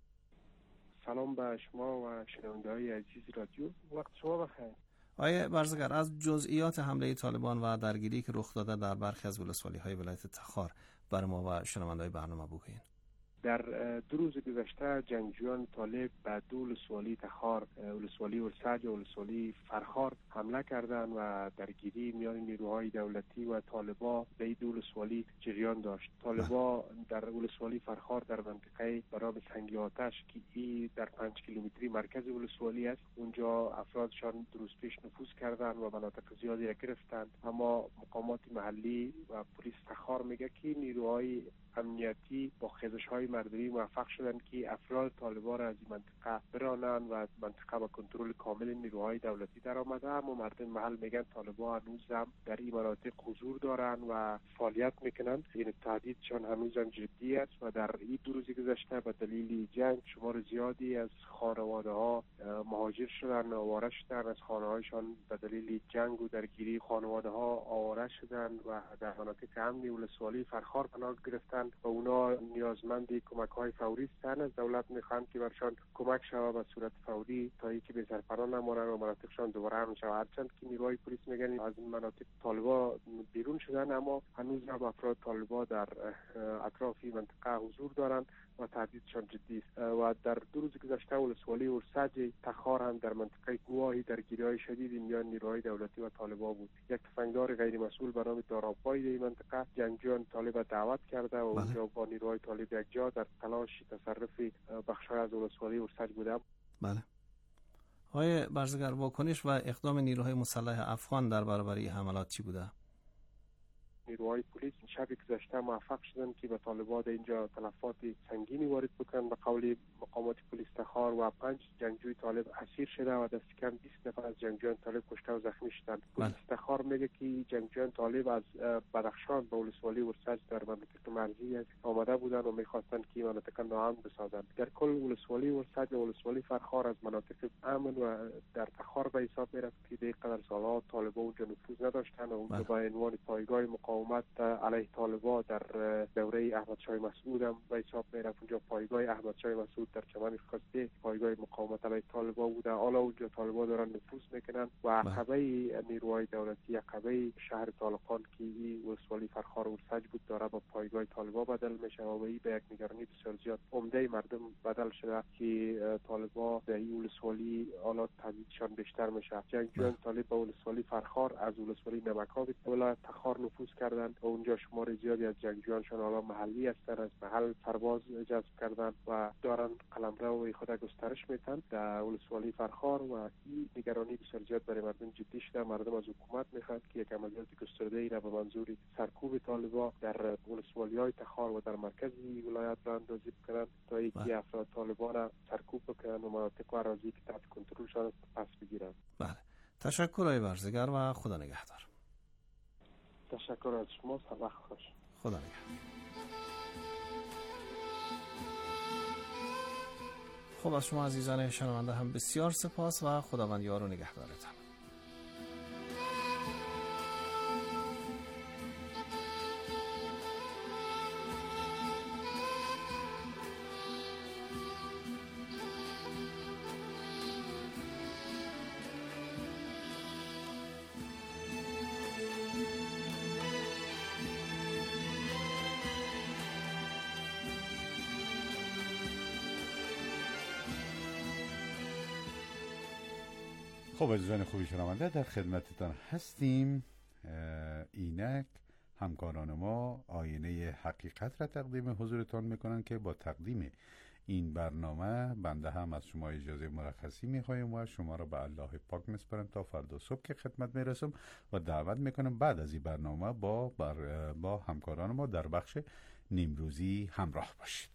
سلام به شما و شنونده‌های عزیز رادیو، وقت شما بخیر. آقای برزگر از جزئیات حمله طالبان و درگیری که رخ داده در برخی از ولسوالی‌های ولایت تخار برای ما و شنونده‌های برنامه بگویید. در دو روز گذشته جنگجویان طالب به دو ولسوالی تخار، ولسوالی ورسج و ولسوالی فرخار حمله کردند و درگیری میان نیروهای دولتی و طالبا به این دو ولسوالی جریان داشت. طالبا در ولسوالی فرخار در منطقه برام سنگی آتش که این در پنج کیلومتری مرکز ولسوالی است، اونجا افرادشان روز پیش نفوذ کردند و مناطق زیادی را گرفتند، اما مقامات محلی و پلیس تخار میگه که نیروهای امنیتی با خیزش‌های مردمی موفق شدند که افراد طالبان را از این منطقه برانند و منطقه به کنترل کامل نیروهای دولتی در آمده. اما مردم محل میگن طالبان هنوز هم در این مناطق حضور دارند و فعالیت میکنند. این تهدیدشان هنوز هم جدی است و در این دو روز گذشته به دلیل جنگ شمار زیادی از خانواده ها مهاجر شدند و آواره شدند. از خانه هایشان به دلیل جنگ و درگیری خانواده ها آواره شدند و در مناطق امنی ولسوالی فرخار پناه گرفتند و اونا نیازمند کمک های فوری هستند. از دولت میخوان که برشان کمک شود به صورت فوری تا اینکه به سرپناه نمانند و مناطقشان دوباره امن شود. هرچند که نیروهای پلیس میگن از این مناطق طالبا بیرون شدن، اما هنوز هم افراد طالبا در اطراف منطقه حضور دارند و تهدیدشان جدی است. و در دو روز گذشته ولسوالی ورسج تخار هم در منطقه گواهی درگیری‌های شدید میان نیروهای دولتی و طالبا بود. یک تفنگدار غیر مسئول به نام دارابای در منطقه جنگجویان طالب دعوت کرده و اونجا با نیروهای طالب یک جا در تلاش تصرف بخش‌های از ولسوالی ورسج بوده. بله. آقای برزگر واکنش و اقدام نیروهای مسلح افغان در برابر این حملات چی بوده؟ نیروهای پلیس شب گذشته موفق شدند که به طالبان اینجا تلفات سنگینی وارد بکنند. به قول مقامات پلیس تخار و پنج جنگجوی طالب اسیر شده و دست کم بیست نفر از جنگجویان طالب کشته و زخمی شدند. پلیس تخار میگه که جنگجویان طالب از بدخشان به ولسوالی ورسج در مناطق مرزی آمده بودند و میخواستند که مناطق ناامن بسازند. در کل ولسوالی ورسج و ولسوالی فرخار از مناطق امن و در تخار به حساب میرفت که در قدر سالها طالبان اونجا نفوذ نداشتند و اونجا با عنوان پایگاه مقاومت علیه طالبان در دوره احمد شاه مسعود هم به حساب میرفت. اونجا پایگاه احمد شاه مسعود در چمن خواسته پایگاه مقاومت علیه طالبان بوده. حالا اونجا طالبان دارن نفوذ میکنن و عقبه نیروهای دولتی، عقبه شهر طالقان که ولسوالی فرخار و ورسج بود داره با پایگاه طالبان بدل میشه و به یک نگرانی بسیار زیاد عمده مردم بدل شده که طالبان در این ولسوالی حالات تهدیدشان بیشتر میشه. جنگجویان طالب با ولسوالی فرخار از ولسوالی نمک‌آب ولایت تخار نفوذ کردن و اونجا شمار زیادی از جنگجویانشان حالا محلی هستند، از محل سرباز جذب کردن و دارن قلمرو خود گسترش میتن در ولسوالی فرخار و این نگرانی بسیار زیاد برای مردم جدی شده. مردم از حکومت میخواد که یک عملیات گسترده را به منظور سرکوب طالبان در ولسوالی‌های تخار و در مرکز ولایت را اندازی بکنن تا اینکه افراد طالبان را سرکوب بکنن و مناطق و اراضی که تحت کنترلشان پس بگیرن. بله. تشکر آقای برزگر و خدا نگهدار. تشکر از شما. وقت خوش. خدا نگهدار. خب از شما عزیزان شنونده هم بسیار سپاس و خداوند یار و نگهدارتان. خب عزیزان خوبی شنونده در خدمتتان هستیم. اینک همکاران ما آینه حقیقت را تقدیم حضورتان میکنن که با تقدیم این برنامه بنده هم از شما اجازه مرخصی میخوایم و شما را به الله پاک میسپارم تا فردا صبح که خدمت میرسم و دعوت میکنم بعد از این برنامه با بر با همکاران ما در بخش نیمروزی همراه باشید.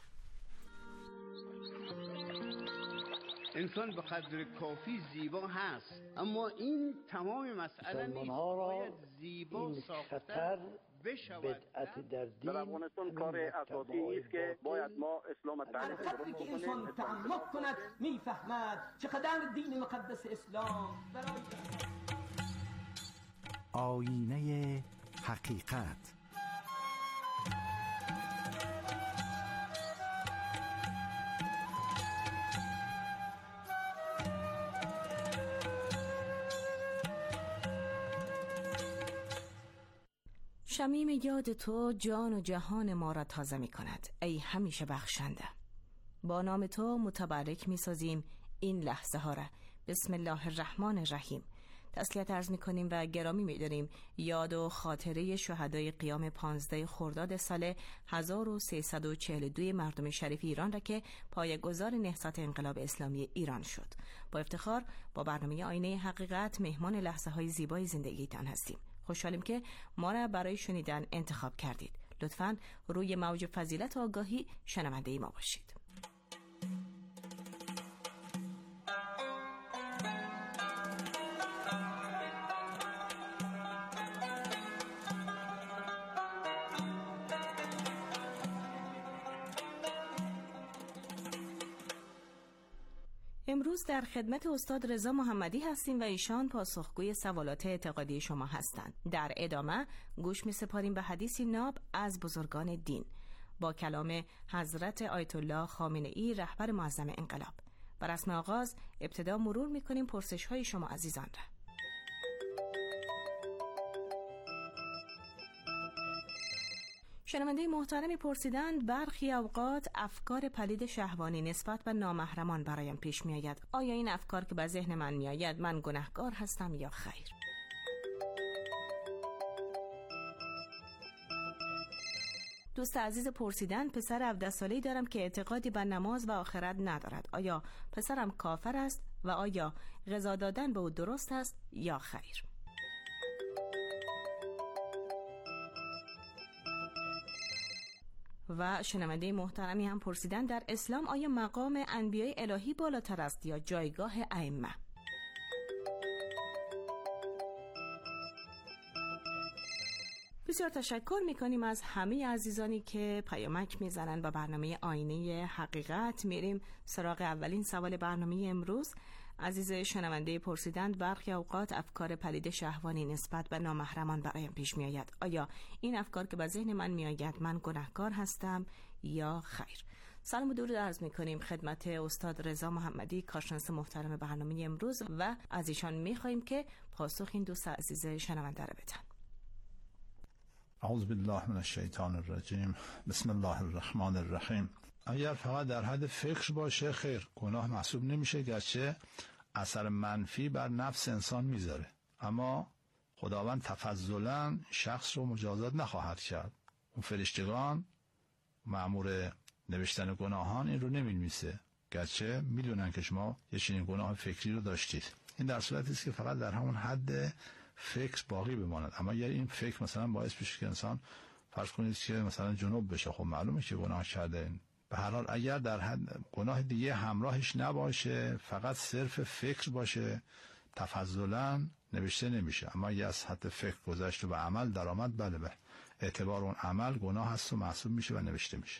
انسان به قدر کافی زیبا هست، اما این تمام مسئله نیست. باید زیبا ساختن بشود. بدعت در دین در افغانستان کار اساسی است که باید ما اسلام تعریف درست که انسان تعمق کند میفهمد چقدر دین مقدس اسلام برای آینه حقیقت. شمیم یاد تو جان و جهان ما را تازه می کند ای همیشه بخشنده. با نام تو متبرک می سازیم این لحظه ها را. بسم الله الرحمن الرحیم. تسلیت عرض می کنیم و گرامی می داریم یاد و خاطره شهدای قیام پانزده خرداد سال هزار و سیصد و چهل و دو مردم شریف ایران را که پایه‌گذار نهضت انقلاب اسلامی ایران شد. با افتخار با برنامه آینه حقیقت مهمان لحظه های زیبای زندگیتان هستیم. خوشحالیم که ما را برای شنیدن انتخاب کردید. لطفاً روی موج فضیلت و آگاهی شنونده ما باشید. امروز در خدمت استاد رضا محمدی هستیم و ایشان پاسخگوی سوالات اعتقادی شما هستند. در ادامه گوش می سپاریم به حدیثی ناب از بزرگان دین با کلام حضرت آیت الله خامنه ای رهبر معظم انقلاب. بر رسم آغاز ابتدا مرور می کنیم پرسش های شما عزیزان را. شنونده محترمی پرسیدند برخی اوقات افکار پلید شهوانی نسبت به نامحرمان برایم پیش می آید. آیا این افکار که به ذهن من می آید من گناهکار هستم یا خیر؟ دوست عزیز پرسیدند پسر هفده ساله‌ای دارم که اعتقادی به نماز و آخرت ندارد. آیا پسرم کافر است و آیا غذا دادن به او درست است یا خیر؟ و شنونده محترمی هم پرسیدن در اسلام آیا مقام انبیاء الهی بالاتر است یا جایگاه ائمه؟ بسیار تشکر میکنیم از همه عزیزانی که پیامک میزنن با برنامه آینه حقیقت. میریم سراغ اولین سوال برنامه امروز. عزیز شنونده پرسیدند برخی اوقات افکار پلید شهوانی نسبت به نامحرمان برایم پیش می آید. آیا این افکار که به ذهن من می آید من گناهکار هستم یا خیر؟ سلام و درود عرض می کنیم خدمت استاد رضا محمدی کارشناس محترم برنامه امروز و از ایشان می خواهیم که پاسخ این دوست عزیز شنونده را بدن. اعوذ بالله من الشیطان الرجیم. بسم الله الرحمن الرحیم. اگر فقط در حد فکر باشه خیر، گناه محسوب نمیشه، گرچه اثر منفی بر نفس انسان میذاره، اما خداوند تفضلا شخص رو مجازات نخواهد کرد. اون فرشتگان مأمور نوشتن گناهان این رو نمی‌نویسه، گرچه میدونن که شما یه چنین گناه فکری رو داشتید. این در صورتی است که فقط در همون حد فکر باقی بماند. اما اگر این فکر مثلا باعث بشه که انسان فرض کنید که مثلا جنوب بشه، خب معلومه که گناه کرده. به هر حال اگر در حد گناه دیگه همراهش نباشه، فقط صرف فکر باشه، تفضلا نوشته نمیشه. اما اگر از حد فکر گذشت و به عمل درآمد، بله به اعتبار اون عمل گناه هست و محسوب میشه و نوشته میشه.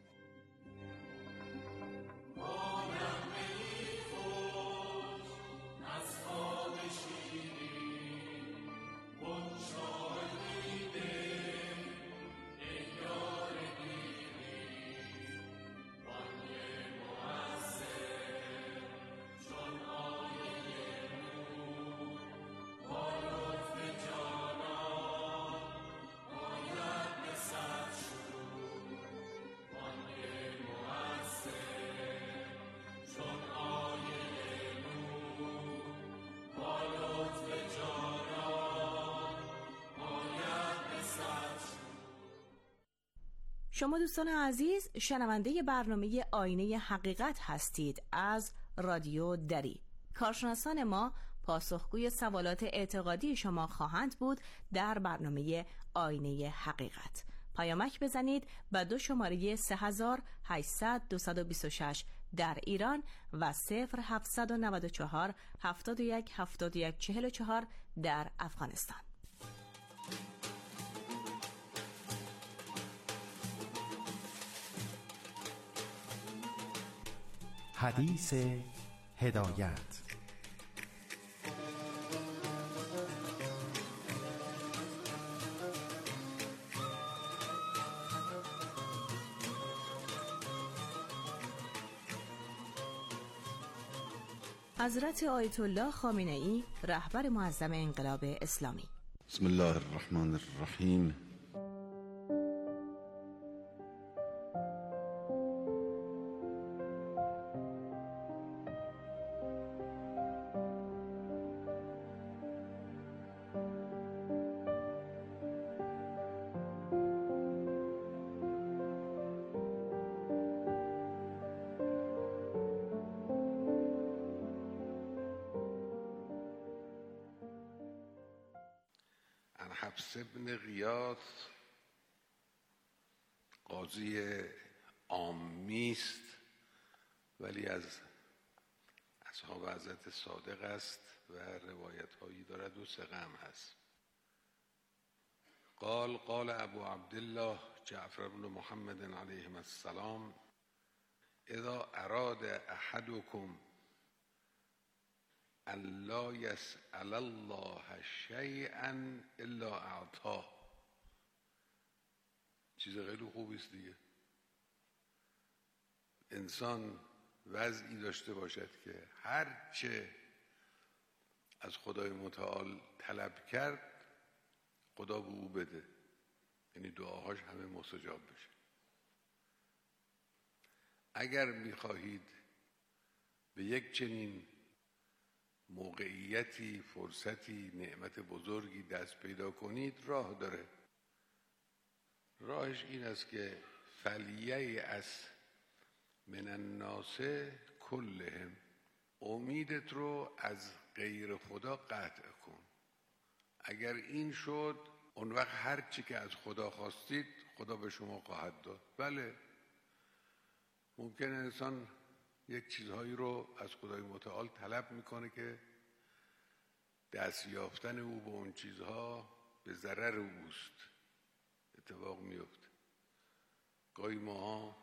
شما دوستان عزیز شنونده برنامه آینه حقیقت هستید از رادیو دری. کارشناسان ما پاسخگوی سوالات اعتقادی شما خواهند بود در برنامه آینه حقیقت. پیامک بزنید به دو شماره سه هزار و هشتصد دویست و بیست و شش در ایران و صفر هفتصد و نود و چهار هفتاد و یک هفتاد و یک چهل و چهار در افغانستان. حدیث هدایت. حضرت آیت الله خامنه‌ای، رهبر معظم انقلاب اسلامی. بسم الله الرحمن الرحیم. حفص بن غیاث قاضی عامی است ولی از اصحاب حضرت صادق است و روایت هایی دارد و ثقه هم هست. قال قال ابو عبدالله جعفر بن محمد علیه السلام اذا اراد احدکم ان لا یسأل الله شیئا الا اعطاه. چیز خیلی خوبی است دیگه. انسان وضعی داشته باشد که هر چه از خدای متعال طلب کرد خدا به او بده، یعنی دعاهاش همه مستجاب بشه. اگر میخواهید به یک چنین موقعیتی، فرصتی، نعمت بزرگی دست پیدا کنید، راه داره. راهش این است که فلییأس من الناس کلهم، امیدت رو از غیر خدا قطع کن. اگر این شد اون وقت هر چی که از خدا خواستید خدا به شما خواهد داد. بله ممکنه انسان یک چیزهایی رو از خدای متعال طلب میکنه که دست یافتن او به اون چیزها به ضرر اوست، اتفاق میفته. گاهی ماها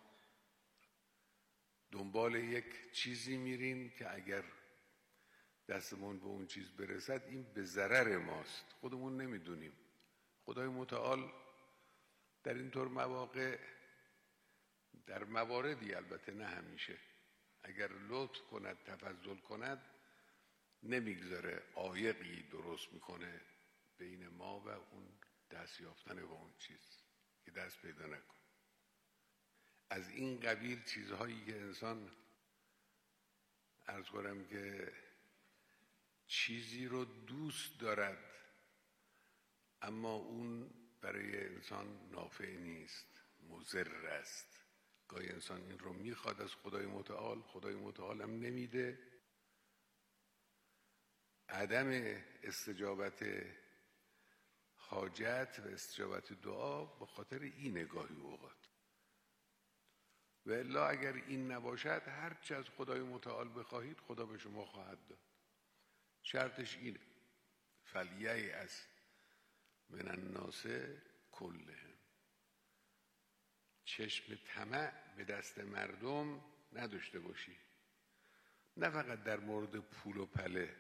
دنبال یک چیزی میریم که اگر دستمون به اون چیز برسد این به ضرر ماست، خودمون نمیدونیم. خدای متعال در اینطور مواقع، در مواردی البته نه همیشه، اگر لطف کند، تفضل کند، نمیگذاره عایقی درست میکنه بین ما و اون دست یافتن به اون چیز که دست پیدا نکنه. از این قبیل چیزهایی که انسان، عرض کنم که چیزی رو دوست دارد اما اون برای انسان نافع نیست، مضر است. گاهی انسان این رو میخواد از خدای متعال، خدای متعال هم نمیده. عدم استجابت حاجت و استجابت دعا به خاطر این نگاهی اوقات. و الا اگر این نباشد هر چه از خدای متعال بخواهید خدا به شما خواهد داد. شرطش اینه فلییأس من الناس کلهم. چشم طمع به دست مردم نداشته باشی، نه فقط در مورد پول و پله.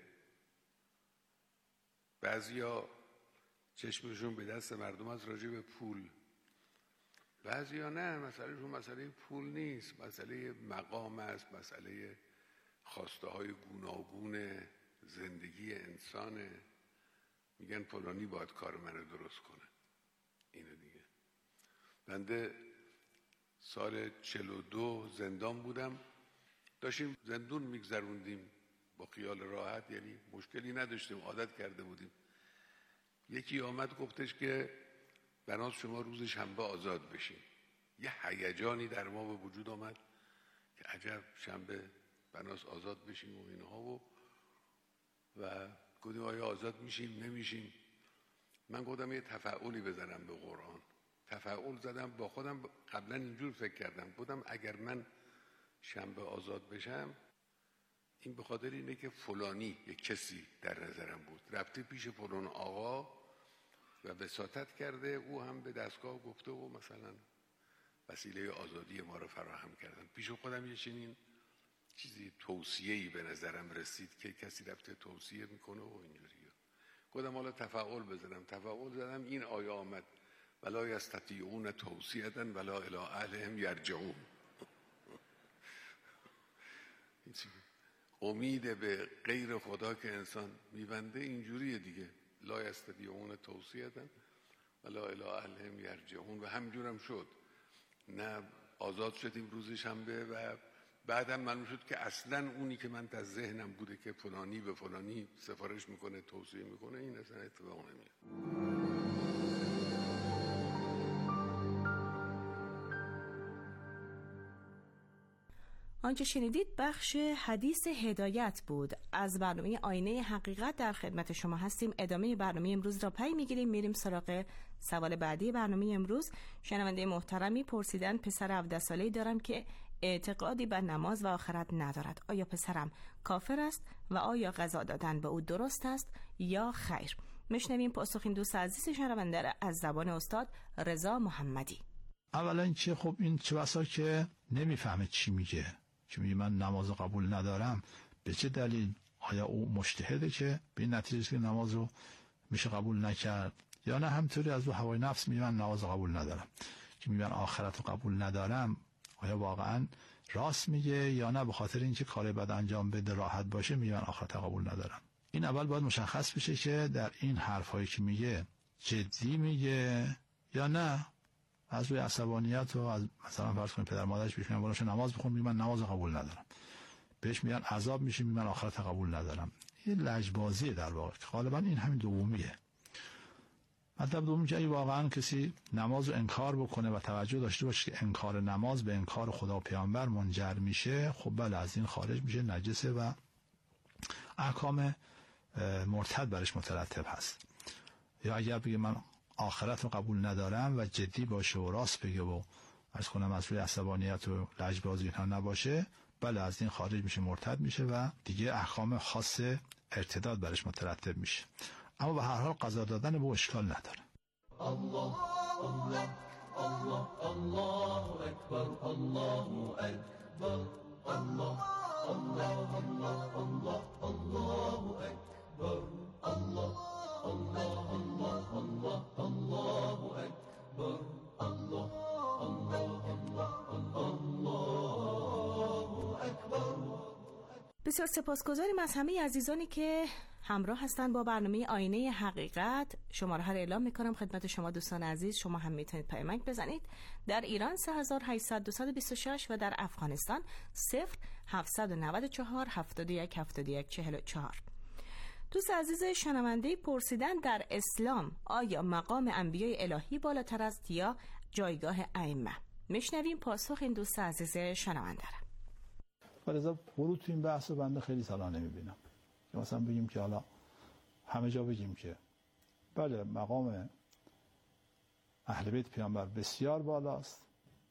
بعضیا چشمشون به دست مردم از راجع به پول، بعضیا نه، مسئلهشون مسئله پول نیست، مسئله مقام است، مسئله خواسته های گوناگون زندگی انسانه. میگن فلانی باید کار منو درست کنه. اینو دیگه. بنده سال چهل و دو زندان بودم، داشتیم زندون میگذروندیم با خیال راحت، یعنی مشکلی نداشتیم، عادت کرده بودیم. یکی آمد گفتش که بناس شما روز شنبه آزاد بشین. یه هیجانی در ما به وجود آمد که عجب شنبه بناس آزاد بشیم و اینها و و گفتیم آیا آزاد میشیم نمیشیم. من گفتم یه تفاعلی بزنم به قرآن. تفاعل زدم با خودم، قبلا اینجور فکر کردم، گفتم اگر من شنبه آزاد بشم این به خاطر اینه که فلانی یک کسی در نظرم بود، رفته پیش فلان آقا و وساطت کرده، او هم به دستگاه گفته و مثلا وسیله آزادی ما رو فراهم کردن. پیش خودم یه چنین چیزی توصیه‌ای به نظرم رسید که کسی رفته توصیه میکنه و اینجوریه. گفتم حالا تفاعل بزنم. تفاعل زدم، این آیه آمد ولا یستطیعون توصیة ولا الی اهلهم یرجعون. امید به غیر خدا که انسان میبنده اینجوریه دیگه. لا یستطیعون توصیة ولا الی اهلهم یرجعون و همجور هم شد. نه آزاد شدیم روز شنبه و بعدم معلوم شد که اصلا اونی که من تا ذهنم بوده که فلانی به فلانی سفارش میکنه توصیه میکنه این اصلا اتفاق نمیفته. آنچه شنیدید بخش حدیث هدایت بود از برنامه آینه حقیقت. در خدمت شما هستیم. ادامه برنامه امروز را پی میگیریم. میریم سراغ سوال بعدی برنامه امروز. شنونده محترمی پرسیدن پسر هفده ساله‌ای دارم که اعتقادی به نماز و آخرت ندارد. آیا پسرم کافر است و آیا قضا دادن به او درست است یا خیر؟ میشنویم پاسخ این دوست عزیز شنونده از زبان استاد رضا محمدی. اولا اینکه خب این چه بسا که نمیفهمه چی میگه، که میگه من نماز قبول ندارم. به چه دلیل؟ آیا او مجتهده که به این نتیجه که نماز رو میشه قبول نکرد، یا نه همطوری از رو هوای نفس میگه من نماز قبول ندارم، که میگه من آخرت رو قبول ندارم. آیا واقعا راست میگه یا نه به خاطر اینکه کار بد انجام بده راحت باشه میگه من آخرت قبول ندارم؟ این اول باید مشخص بشه که در این حرفایی که میگه جدی میگه یا نه از روی عصبانیت و از مثلا فرض کنید پدر مادرش بهش میگن باشه نماز بخون، میگه من نماز قبول ندارم. بهش میگن عذاب میشه، میگه من آخرت قبول ندارم. این لجبازیه در واقع. غالبا این همین دومیه. مطلب دومی که اگه واقعا کسی نماز رو انکار بکنه و توجه داشته باشه که انکار نماز به انکار خدا و پیامبر منجر میشه، خب بله از این خارج میشه، نجسه و احکام مرتد برش مترتب هست. یا اگر بگه من آخرت رو قبول ندارم و جدی باشه و راست بگه و عرض کنم از روی عصبانیت و لجبازی اینها نباشه، بله از این خارج میشه، مرتد میشه و دیگه احکام خاص ارتداد برش مترتب میشه. اما به هر حال قضا دادن به اشکال نداره. الله الله الله الله اکبر الله اکبر الله الله الله الله الله اکبر الله الله الله الله الله اکبر الله الله الله الله اکبر. بسیار سپاسگزاریم از همه عزیزانی که همراه هستند با برنامه آینه حقیقت. شماره ها رو اعلام میکنم خدمت شما دوستان عزیز. شما هم میتونید پیامک بزنید. در ایران سه هزار و هشتصد و بیست و شش و در افغانستان صفر هفتصد و نود و چهار هفتاد و یک هفتاد و یک چهل و چهار. دوست عزیز شنونده پرسیدن در اسلام آیا مقام انبیای الهی بالاتر است یا جایگاه ائمه؟ میشنویم پاسخ این دوست عزیز شنونده را. ولذا ورود تو این بحث رو بنده خیلی سالا نمیبینم که مثلا بگیم که حالا همه جا بگیم که بله مقام اهل بیت پیامبر بسیار بالاست،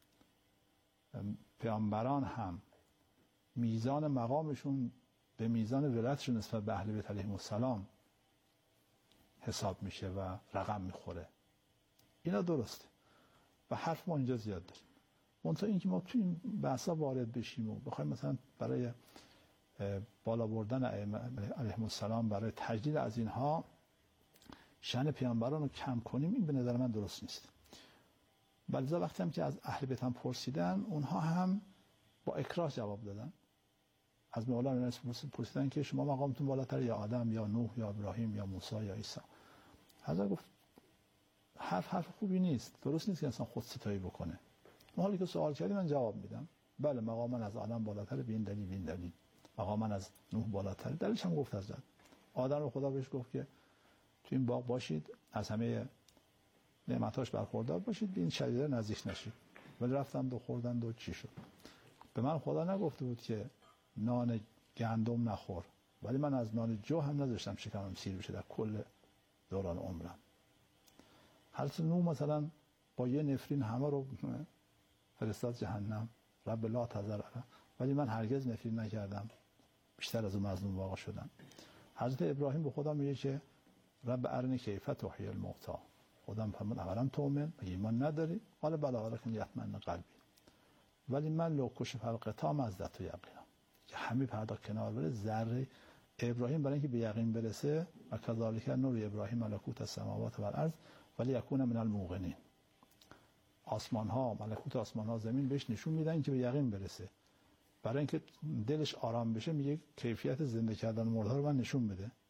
پیامبران هم میزان مقامشون به میزان ولایتشون نسبت به اهل بیت علیهم السلام حساب میشه و رقم میخوره. اینا درسته و حرف ما اینجا زیاد داریم. منتها اینکه ما تو این بحثا وارد بشیم و بخوایم مثلا برای بالا بردن علیهم السلام، برای تجدید از اینها شأن پیامبران رو کم کنیم، این به نظر من درست نیست. بلکه وقتی هم که از اهل بیت هم پرسیدن، اونها هم با اکراه جواب دادن. از مولانا پرسیدن که شما مقامتون بالاتر یا آدم یا نوح یا ابراهیم یا موسی یا عیسی؟ حضرت گفت حرف حرف خوبی نیست، درست نیست که انسان خود ستایی بکنه. حالی که سوال کردی من جواب میدم. بله مقام من از آدم بالاتر به این دلیل، به این دلیل. مقام من از نوح بالاتر. دلیلش هم گفت حضرت. آدم رو خدا بهش گفت که تو این باغ باشید، از همه نعمتاش برخوردار باشید، به این شجره نزدیک نشید. ولی رفتند و خوردند و چی شد؟ به من خدا نگفته بود که نان گندم نخور، ولی من از نان جو هم نذاشتم شکمم سیر بشه در کل دوران عمرم. حضرت نوح مثلا با یه نفرین همه رو فرستاد جهنم، رب لا تذر، ولی من هرگز نفرین نکردم، بیشتر از اون مظلوم واقع شدم. حضرت ابراهیم به خدا میگه که رب ارنی کیف تحیی الموتی، خدا میفرماد اولا تؤمن، ایمان نداری؟ حالا بلا ولکن یطمئن قلبی، ولی من لو کشف الغطا مزدت و یقینا، که همه پردا کنار بره ذره ابراهیم برای اینکه به یقین برسه و کذالک نور ابراهیم ملکوت السماوات و الارض ولی یکون من الموقنین، آسمان ها، ملکوت آسمان ها زمین بهش نشون میدن که به یقین برسه. برای اینکه دلش آرام بشه میگه کیفیت زنده کردن مردها رو من نشون بده.